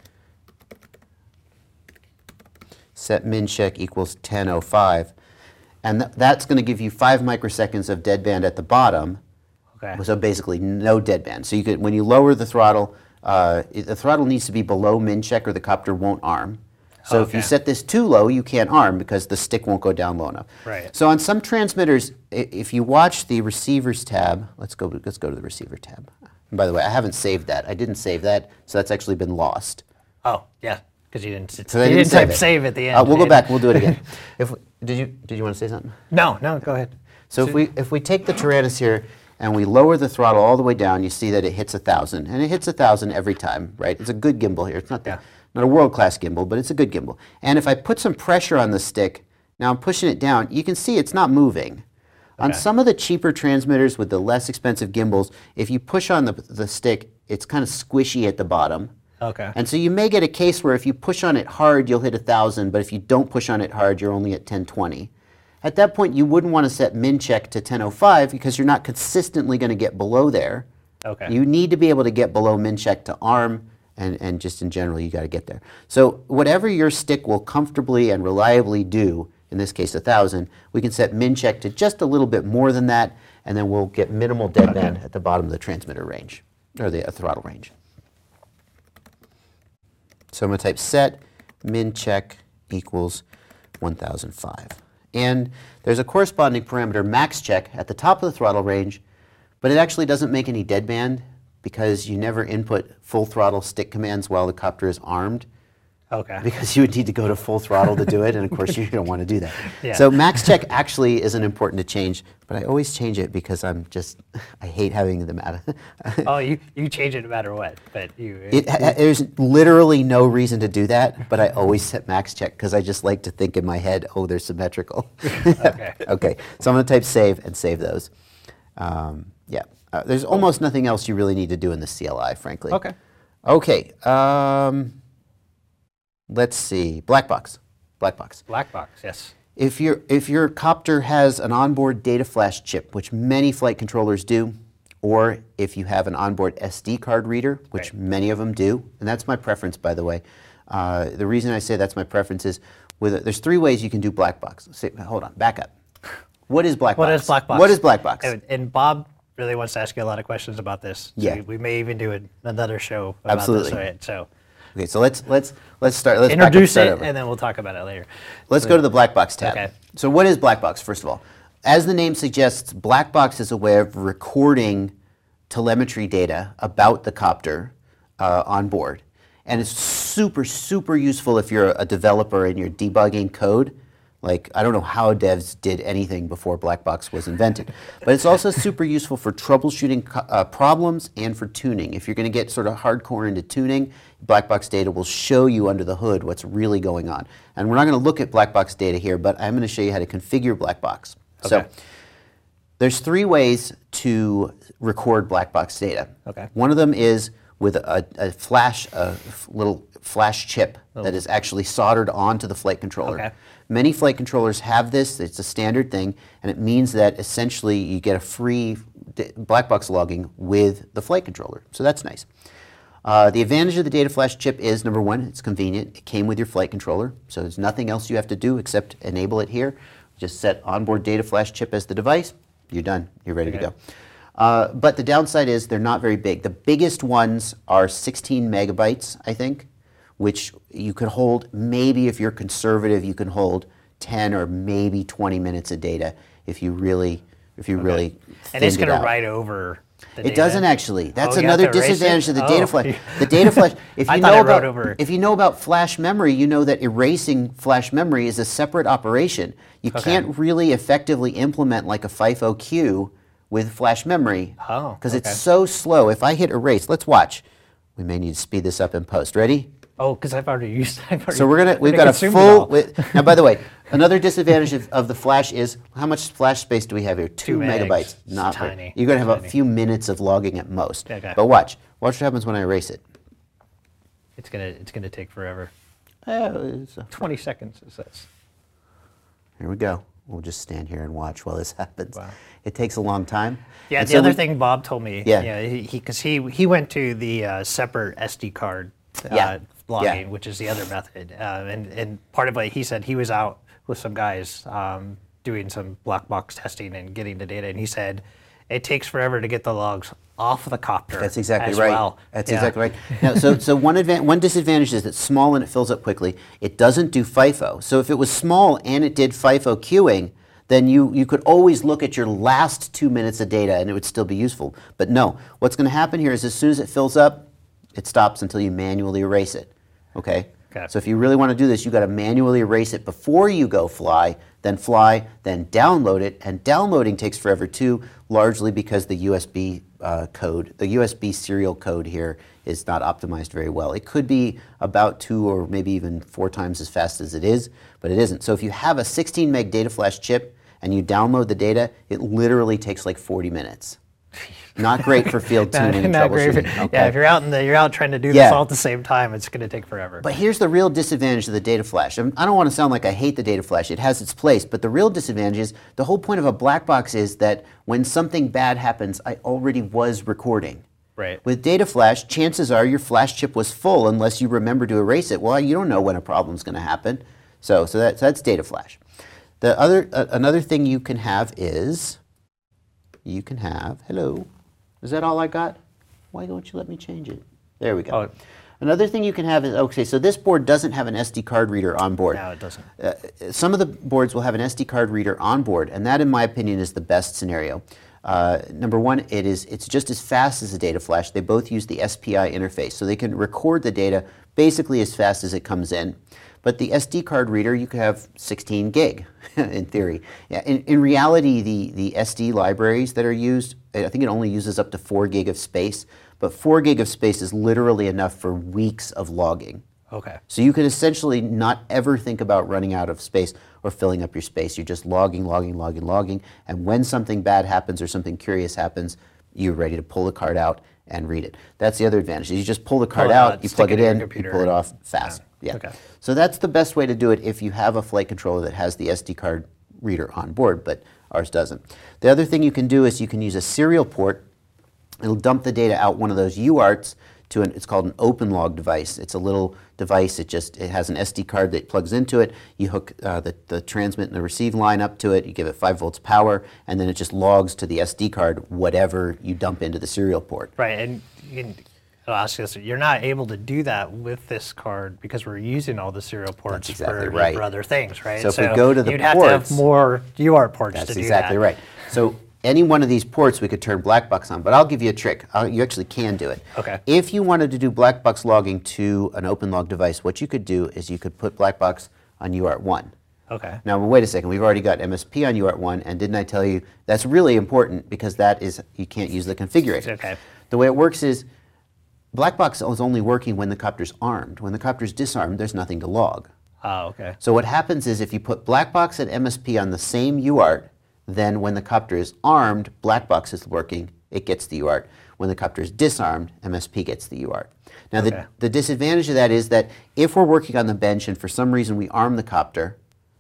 set min check equals 10:05, and that's going to give you 5 microseconds of deadband at the bottom. Okay. So basically no deadband. So you could, when you lower the throttle needs to be below min check or the copter won't arm. So if you set this too low, you can't arm because the stick won't go down low enough. Right. So on some transmitters, if you watch the receivers tab, let's go to the receiver tab. And by the way, I haven't saved that. I didn't save that, so that's actually been lost. Oh, yeah, because you didn't type save at the end. We'll go back. We'll do it again. Did you want to say something? No, go ahead. So if we take the Taranis here and we lower the throttle all the way down, you see that it hits 1000, and it hits 1000 every time, right? It's a good gimbal here. It's not not a world-class gimbal, but it's a good gimbal. And if I put some pressure on the stick, now I'm pushing it down, you can see it's not moving. Okay. On some of the cheaper transmitters with the less expensive gimbals, if you push on the stick, it's kind of squishy at the bottom. Okay. And so you may get a case where if you push on it hard, you'll hit 1000, but if you don't push on it hard, you're only at 1020. At that point, you wouldn't want to set min check to 1005 because you're not consistently going to get below there. Okay. You need to be able to get below min check to arm, and just in general, you got to get there. So whatever your stick will comfortably and reliably do, in this case 1000, we can set min check to just a little bit more than that, and then we'll get minimal deadband at the bottom of the transmitter range. or the throttle range. So I'm going to type set min check equals 1005. And there's a corresponding parameter max check at the top of the throttle range, but it actually doesn't make any deadband because you never input full throttle stick commands while the copter is armed. Okay. Because you would need to go to full throttle to do it, and of course you don't want to do that. Yeah. So max check actually isn't important to change, but I always change it because I hate having them out of. Oh, you change it no matter what, but There's literally no reason to do that, but I always set max check because I just like to think in my head, oh, they're symmetrical. Okay. Okay, so I'm going to type save and save those. Yeah, there's almost nothing else you really need to do in the CLI, frankly. Okay. Okay. Let's see, black box. Black box. Black box, yes. If your copter has an onboard data flash chip, which many flight controllers do, or if you have an onboard SD card reader, which many of them do, and that's my preference, by the way. The reason I say that's my preference is there's 3 ways you can do black box. Hold on, back up. What is black box? What is black box? What is black box? And Bob really wants to ask you a lot of questions about this. So Yeah. we may even do another show about Absolutely. this. Right? So Okay, so let's start. Let's introduce back up, it, start over. and then we'll talk about it later. Let's go to the black box tab. Okay. So what is black box, first of all? As the name suggests, black box is a way of recording telemetry data about the copter on board. And it's super, super useful if you're a developer and you're debugging code. Like, I don't know how devs did anything before black box was invented. But it's also super useful for troubleshooting problems and for tuning. If you're going to get sort of hardcore into tuning, black box data will show you under the hood what's really going on. And we're not going to look at black box data here, but I'm going to show you how to configure black box. Okay. So there's 3 ways to record black box data. Okay. One of them is with a little flash chip that is actually soldered onto the flight controller. Okay. Many flight controllers have this. It's a standard thing, and it means that essentially you get a free black box logging with the flight controller. So that's nice. The advantage of the data flash chip is, number 1, it's convenient. It came with your flight controller, so there's nothing else you have to do except enable it here. Just set onboard data flash chip as the device. You're done. You're ready to go. But the downside is they're not very big. The biggest ones are 16 megabytes, I think, which you could hold, maybe if you're conservative, you can hold 10 or maybe 20 minutes of data if you really And it's going to write over the data. It doesn't actually. That's you have another to erase disadvantage it? of the data flash. The data flash, if I you thought know it wrote about over. if you know about flash memory, you know that erasing flash memory is a separate operation. You can't really effectively implement like a FIFO queue with flash memory because it's so slow. If I hit erase, let's watch. We may need to speed this up in post. Ready? Oh, because I've already used it. So we've got a full. Now, by the way, another disadvantage of the flash is how much flash space do we have here? 2 megabytes. Not tiny. You're going to have a few minutes of logging at most. Okay. But watch what happens when I erase it. It's gonna take forever. 20 seconds, it says. Here we go. We'll just stand here and watch while this happens. Wow. It takes a long time. Yeah, And the so other thing Bob told me, Yeah. because he went to the separate SD card logging, which is the other method. And part of it, he said he was out with some guys doing some black box testing and getting the data, and he said it takes forever to get the logs off the copter. That's exactly as right. Well. That's Yeah. exactly right. Now, so one disadvantage is it's small and it fills up quickly. It doesn't do FIFO. So if it was small and it did FIFO queuing, then you could always look at your last 2 minutes of data and it would still be useful. But no, what's going to happen here is as soon as it fills up, it stops until you manually erase it. Okay? So if you really want to do this, you've got to manually erase it before you go fly, then download it. And downloading takes forever too, largely because the USB code, the USB serial code here is not optimized very well. It could be about 2 or maybe even 4 times as fast as it is, but it isn't. So if you have a 16 meg data flash chip and you download the data, it literally takes like 40 minutes. Not great for field tuning and Not great. troubleshooting. Yeah, if you're out trying to do this all at the same time, it's going to take forever. But here's the real disadvantage of the data flash. I don't want to sound like I hate the data flash. It has its place, but the real disadvantage is the whole point of a black box is that when something bad happens, I already was recording. Right. With data flash, chances are your flash chip was full unless you remember to erase it. Well, you don't know when a problem's going to happen. So that's data flash. The another thing you can have is hello. Is that all I got? Why don't you let me change it? There we go. Oh. Another thing you can have is, okay, so this board doesn't have an SD card reader on board. No, it doesn't. Some of the boards will have an SD card reader on board, and that, in my opinion, is the best scenario. Number one, it's just as fast as a data flash. They both use the SPI interface, so they can record the data basically as fast as it comes in. But the SD card reader, you could have 16 gig, in theory. Yeah, in reality, the SD libraries that are used, I think it only uses up to 4 gig of space, but 4 gig of space is literally enough for weeks of logging. Okay. So you can essentially not ever think about running out of space or filling up your space. You're just logging, and when something bad happens or something curious happens, you're ready to pull the card out and read it. That's the other advantage. You just pull the card out, you plug it in, you pull it off fast. Yeah. Okay. So that's the best way to do it if you have a flight controller that has the SD card reader on board, but ours doesn't. The other thing you can do is you can use a serial port. It'll dump the data out one of those UARTs to it's called an OpenLog device. It's a little device. It has an SD card that plugs into it. You hook the transmit and the receive line up to it. You give it 5 volts power, and then it just logs to the SD card whatever you dump into the serial port. Right, and I'll ask you this, you're not able to do that with this card because we're using all the serial ports for other things, right? So if we go to the you'd ports, have to have more UART ports to do that. That's exactly right. So any one of these ports we could turn black box on, but I'll give you a trick. You actually can do it. Okay. If you wanted to do black box logging to an OpenLog device, what you could do is you could put black box on UART1. Okay. Now wait a second, we've already got MSP on UART1, and didn't I tell you that's really important because that is, you can't use the configurator. Okay. The way it works is black box is only working when the copter's armed. When the copter's disarmed, there's nothing to log. Oh, okay. So what happens is if you put black box and MSP on the same UART, then when the copter is armed, black box is working, it gets the UART. When the copter is disarmed, MSP gets the UART. Now the disadvantage of that is that if we're working on the bench and for some reason we arm the copter,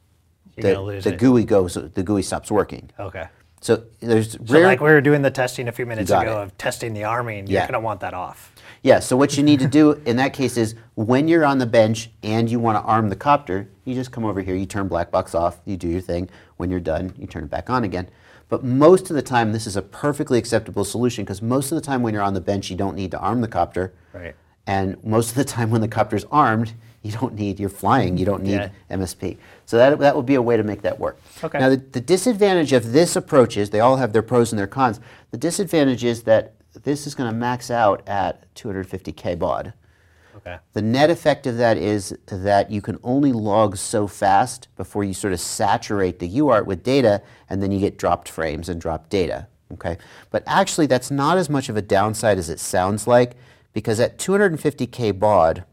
the GUI stops working. Okay. So there's So like we were doing the testing a few minutes ago of testing the arming, you're going to want that off. Yeah, so what you need to do in that case is when you're on the bench and you want to arm the copter, you just come over here, you turn black box off, you do your thing. When you're done, you turn it back on again. But most of the time, this is a perfectly acceptable solution because most of the time when you're on the bench, you don't need to arm the copter. Right. And most of the time when the copter's armed, you're flying, you don't need MSP. So that would be a way to make that work. Okay. Now the disadvantage of this approach is, they all have their pros and their cons. The disadvantage is that this is going to max out at 250K baud. Okay. The net effect of that is that you can only log so fast before you sort of saturate the UART with data, and then you get dropped frames and dropped data. Okay? But actually, that's not as much of a downside as it sounds like, because at 250K baud,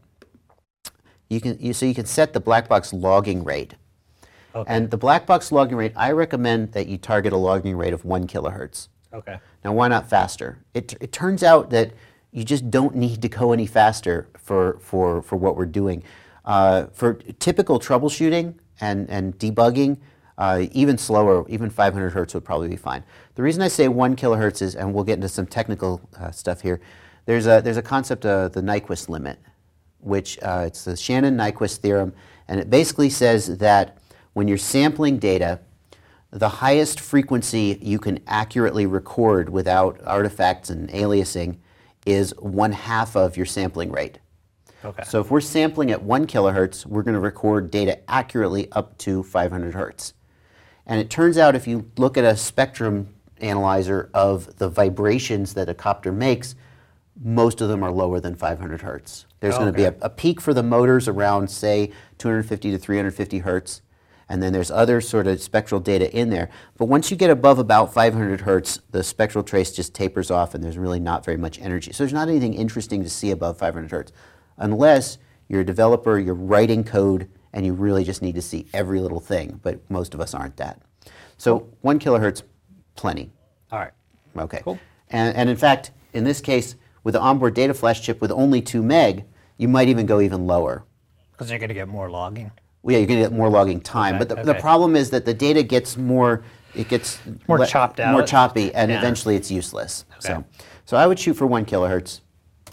you can set the black box logging rate. Okay. And the black box logging rate, I recommend that you target a logging rate of 1 kilohertz. Okay. Now, why not faster? It turns out that you just don't need to go any faster for what we're doing. For typical troubleshooting and debugging, even slower, even 500 hertz would probably be fine. The reason I say 1 kilohertz is, and we'll get into some technical stuff here, there's a concept of the Nyquist limit, which it's the Shannon-Nyquist theorem, and it basically says that when you're sampling data, the highest frequency you can accurately record without artifacts and aliasing is 1/2 of your sampling rate. Okay. So if we're sampling at 1 kilohertz, we're going to record data accurately up to 500 hertz. And it turns out if you look at a spectrum analyzer of the vibrations that a copter makes, most of them are lower than 500 hertz. There's going to be a peak for the motors around, say, 250 to 350 hertz. And then there's other sort of spectral data in there. But once you get above about 500 hertz, the spectral trace just tapers off and there's really not very much energy. So there's not anything interesting to see above 500 hertz, unless you're a developer, you're writing code, and you really just need to see every little thing. But most of us aren't that. So 1 kilohertz, plenty. All right. Okay. Cool. And in fact, in this case, with the onboard data flash chip with only 2 meg, you might even go even lower. Because you're going to get more logging. Well, yeah, you're going to get more logging time, but the problem is that the data gets more chopped out, more choppy, and eventually it's useless. Okay. So I would shoot for 1 kilohertz,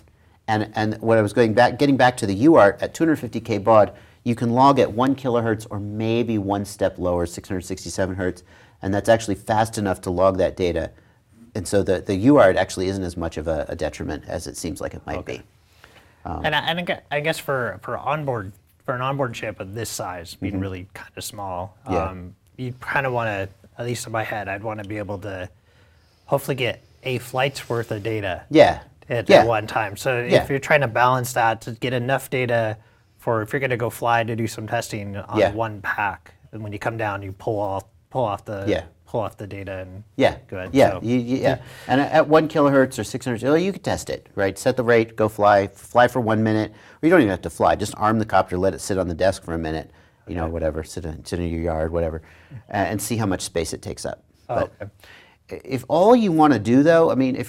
and what I was getting back to the UART at 250K baud, you can log at 1 kilohertz or maybe one step lower, 667 hertz, and that's actually fast enough to log that data and so the UART actually isn't as much of a detriment as it seems like it might be. And I guess for an onboard ship of this size, being really kind of small, you kind of want to, at least in my head, I'd want to be able to hopefully get a flight's worth of data at one time. So if you're trying to balance that to get enough data for if you're going to go fly to do some testing on one pack, and when you come down, you pull off the data and good. And at 1 kilohertz or 600, you could test it, right? Set the rate, go fly for 1 minute, or you don't even have to fly. Just arm the copter, let it sit on the desk for a minute, whatever, sit in your yard, whatever, and see how much space it takes up. If all you want to do, though, I mean,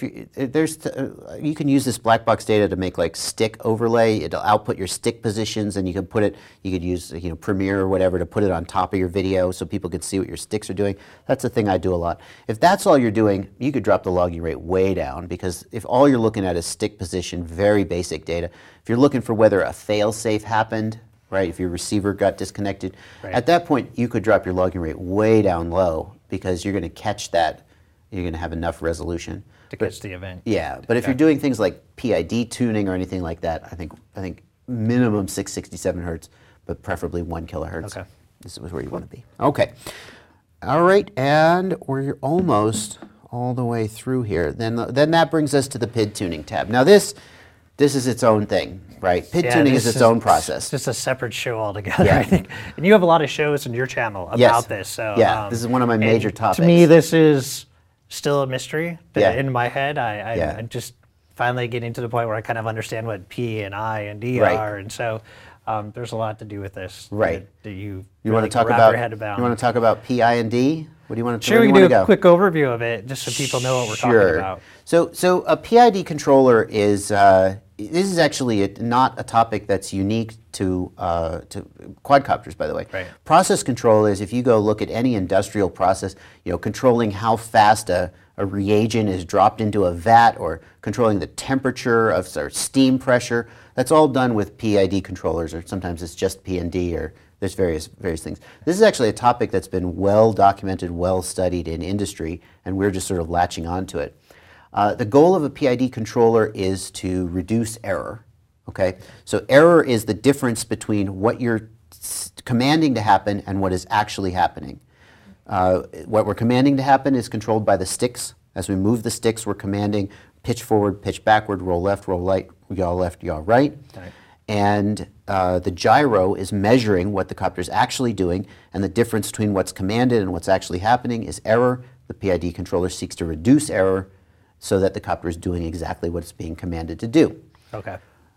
you can use this black box data to make like stick overlay. It'll output your stick positions, and you could use Premiere or whatever to put it on top of your video so people could see what your sticks are doing. That's the thing I do a lot. If that's all you're doing, you could drop the logging rate way down, because if all you're looking at is stick position, very basic data. If you're looking for whether a fail-safe happened, right? If your receiver got disconnected, at that point you could drop your logging rate way down low, because you're going to catch that. You're going to have enough resolution to catch the event. Yeah, but if you're doing things like PID tuning or anything like that, I think minimum 667 hertz, but preferably 1 kilohertz. Okay. This is where you want to be. Okay. All right, and we're almost all the way through here. Then that brings us to the PID tuning tab. Now this is its own thing, right? PID tuning is its own process. It's just a separate show altogether, I think. And you have a lot of shows on your channel about this. So, this is one of my major topics. To me, this is still a mystery in my head. I'm just finally getting to the point where I kind of understand what P and I and D are, and so there's a lot to do with this. Right. That you want to talk about? You want to talk about P, I, and D? What do you want to? Sure, we can do a quick overview of it, just so people know what we're talking about. So a PID controller is this is actually not a topic that's unique to quadcopters, by the way. Right. Process control is, if you go look at any industrial process, controlling how fast a reagent is dropped into a vat, or controlling the temperature of steam pressure. That's all done with PID controllers, or sometimes it's just P and D, or there's various things. This is actually a topic that's been well documented, well studied in industry, and we're just sort of latching onto it. The goal of a PID controller is to reduce error. Okay, so error is the difference between what you're commanding to happen and what is actually happening. What we're commanding to happen is controlled by the sticks. As we move the sticks, we're commanding pitch forward, pitch backward, roll left, yaw left, yaw right. And the gyro is measuring what the copter is actually doing, and the difference between what's commanded and what's actually happening is error. The PID controller seeks to reduce error so that the copter is doing exactly what it's being commanded to do. Okay.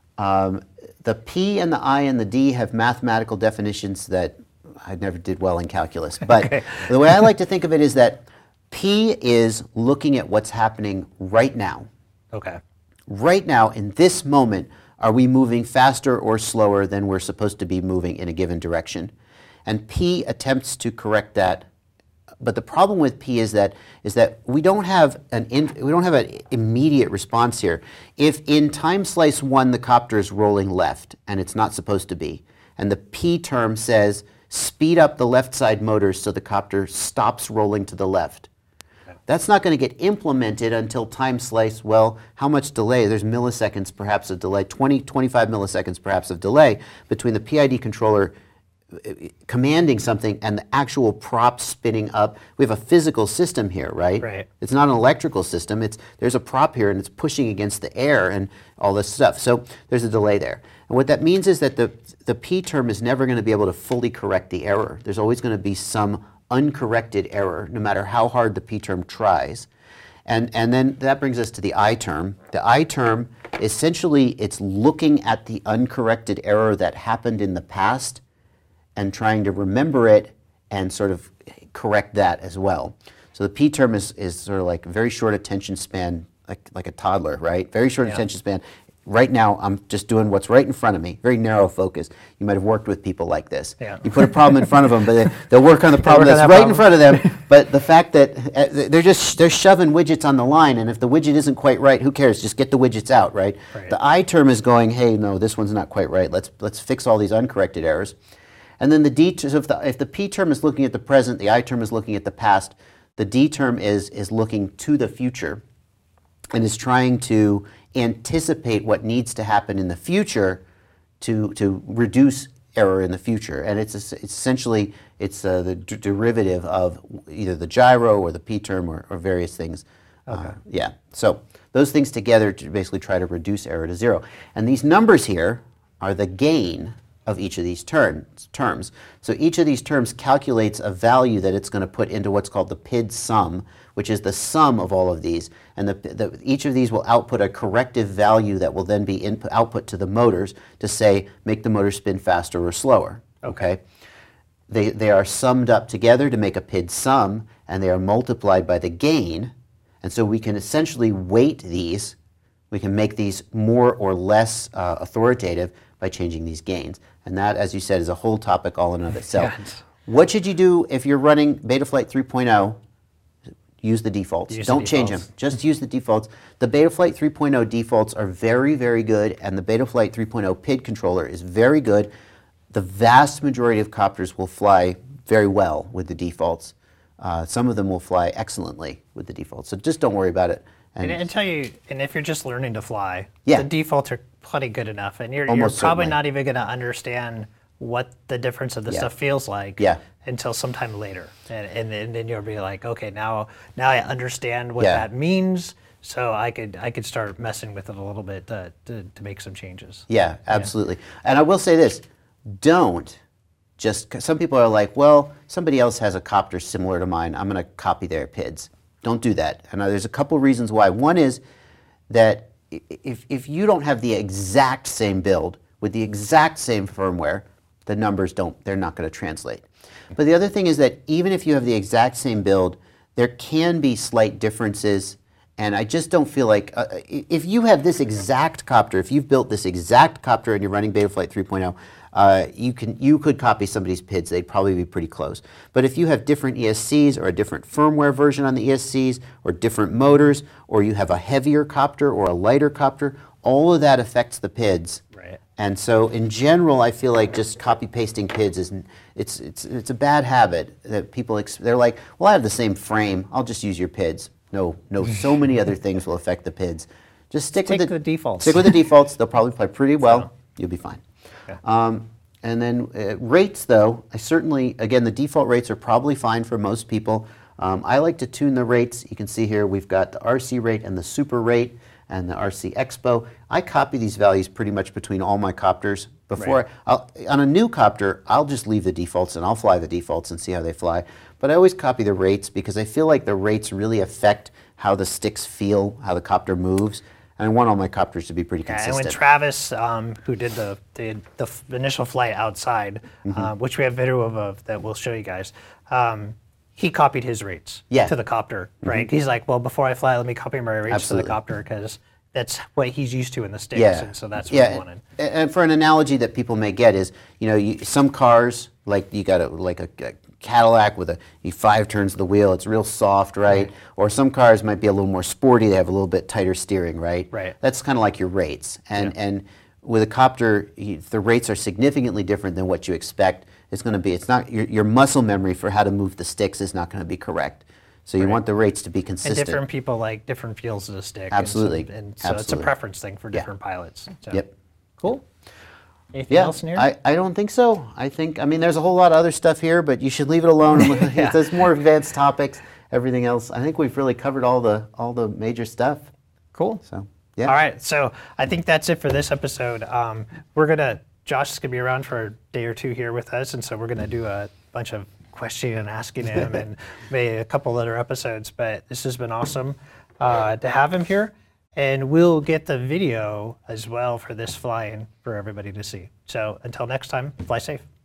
The P and the I and the D have mathematical definitions that I never did well in calculus. But the way I like to think of it is that P is looking at what's happening right now. Okay. Right now, in this moment, are we moving faster or slower than we're supposed to be moving in a given direction? And P attempts to correct that. But the problem with P is that we don't have an immediate response here. If in time slice 1 the copter is rolling left and it's not supposed to be, and the P term says speed up the left side motors so the copter stops rolling to the left, that's not going to get implemented until time slice, well, how much delay? There's milliseconds perhaps of delay, 25 milliseconds perhaps of delay between the PID controller commanding something and the actual prop spinning up. We have a physical system here, right? Right. It's not an electrical system. There's a prop here and it's pushing against the air and all this stuff. So there's a delay there. And what that means is that the P term is never going to be able to fully correct the error. There's always going to be some uncorrected error, no matter how hard the P term tries. And then that brings us to the I term. The I term, essentially, it's looking at the uncorrected error that happened in the past and trying to remember it and sort of correct that as well. So the P term is sort of like very short attention span, like a toddler, right? Very short attention span. Right now, I'm just doing what's right in front of me, very narrow focus. You might have worked with people like this. Yeah. You put a problem in front of them, but they'll work on the problem that's right in front of them. But the fact that they're shoving widgets on the line, and if the widget isn't quite right, who cares? Just get the widgets out, right? The I term is going, hey, no, this one's not quite right. Let's fix all these uncorrected errors. And then the D, so if the P term is looking at the present, the I term is looking at the past, The D term is looking to the future and is trying to anticipate what needs to happen in the future to reduce error in the future. And it's essentially the derivative of either the gyro or the P term or various things. Okay. Yeah. So those things together to basically try to reduce error to 0. And these numbers here are the gain of each of these terms. So each of these terms calculates a value that it's going to put into what's called the PID sum, which is the sum of all of these. And each of these will output a corrective value that will then be output to the motors to say, make the motor spin faster or slower. Okay? They are summed up together to make a PID sum, and they are multiplied by the gain. And so we can essentially weight these. We can make these more or less authoritative by changing these gains. And that, as you said, is a whole topic all in and of itself. Yes. What should you do if you're running Betaflight 3.0? Use the defaults. Don't change them. Just use the defaults. The Betaflight 3.0 defaults are very, very good, and the Betaflight 3.0 PID controller is very good. The vast majority of copters will fly very well with the defaults. Some of them will fly excellently with the defaults. So just don't worry about it. And if you're just learning to fly, the defaults are plenty good enough, and you're probably not even going to understand what the difference of the stuff feels like until sometime later, and then you'll be like, okay, now I understand what that means, so I could start messing with it a little bit to make some changes. Yeah, absolutely. And I will say this: don't just. Some people are like, well, somebody else has a copter similar to mine. I'm going to copy their PIDs. Don't do that. And there's a couple reasons why. One is that if you don't have the exact same build with the exact same firmware, the numbers they're not going to translate. But the other thing is that even if you have the exact same build, there can be slight differences. And I just don't feel like, if you have this exact copter, if you've built this exact copter and you're running Betaflight 3.0, you could copy somebody's PIDs. They'd probably be pretty close. But if you have different ESCs or a different firmware version on the ESCs or different motors, or you have a heavier copter or a lighter copter, all of that affects the PIDs. Right. And so in general, I feel like just copy pasting PIDs it's a bad habit that people they're like, well, I have the same frame. I'll just use your PIDs. No, so many other things will affect the PIDs. Just stick with the defaults. Stick with the defaults. They'll probably play pretty well. So. You'll be fine. Okay. And then rates, though, again, the default rates are probably fine for most people. I like to tune the rates. You can see here we've got the RC rate and the super rate and the RC Expo. I copy these values pretty much between all my copters. Before, on a new copter, I'll just leave the defaults and I'll fly the defaults and see how they fly. But I always copy the rates because I feel like the rates really affect how the sticks feel, how the copter moves. And I want all my copters to be pretty consistent. And when Travis, who did the initial flight outside, which we have video of that we'll show you guys, he copied his rates to the copter, right? He's like, well, before I fly, let me copy my rates to the copter because that's what he's used to in the States, and so that's what he wanted. And for an analogy that people may get is, some cars, like you got a Cadillac with 5 turns of the wheel, it's real soft, right? Or some cars might be a little more sporty, they have a little bit tighter steering, right? That's kind of like your rates. And with a copter, the rates are significantly different than what you expect. It's not your muscle memory for how to move the sticks is not going to be correct. So you want the rates to be consistent. And different people like different feels of the stick. Absolutely. And so it's a preference thing for different pilots. So. Yep. Cool. Anything else in here? I don't think so. There's a whole lot of other stuff here, but you should leave it alone. There's more advanced topics, everything else. I think we've really covered all the major stuff. Cool. So, yeah. All right. So I think that's it for this episode. Josh is going to be around for a day or two here with us, and so we're going to do a bunch of questioning and asking him and maybe a couple other episodes. But this has been awesome to have him here. And we'll get the video as well for this flying for everybody to see. So until next time, fly safe.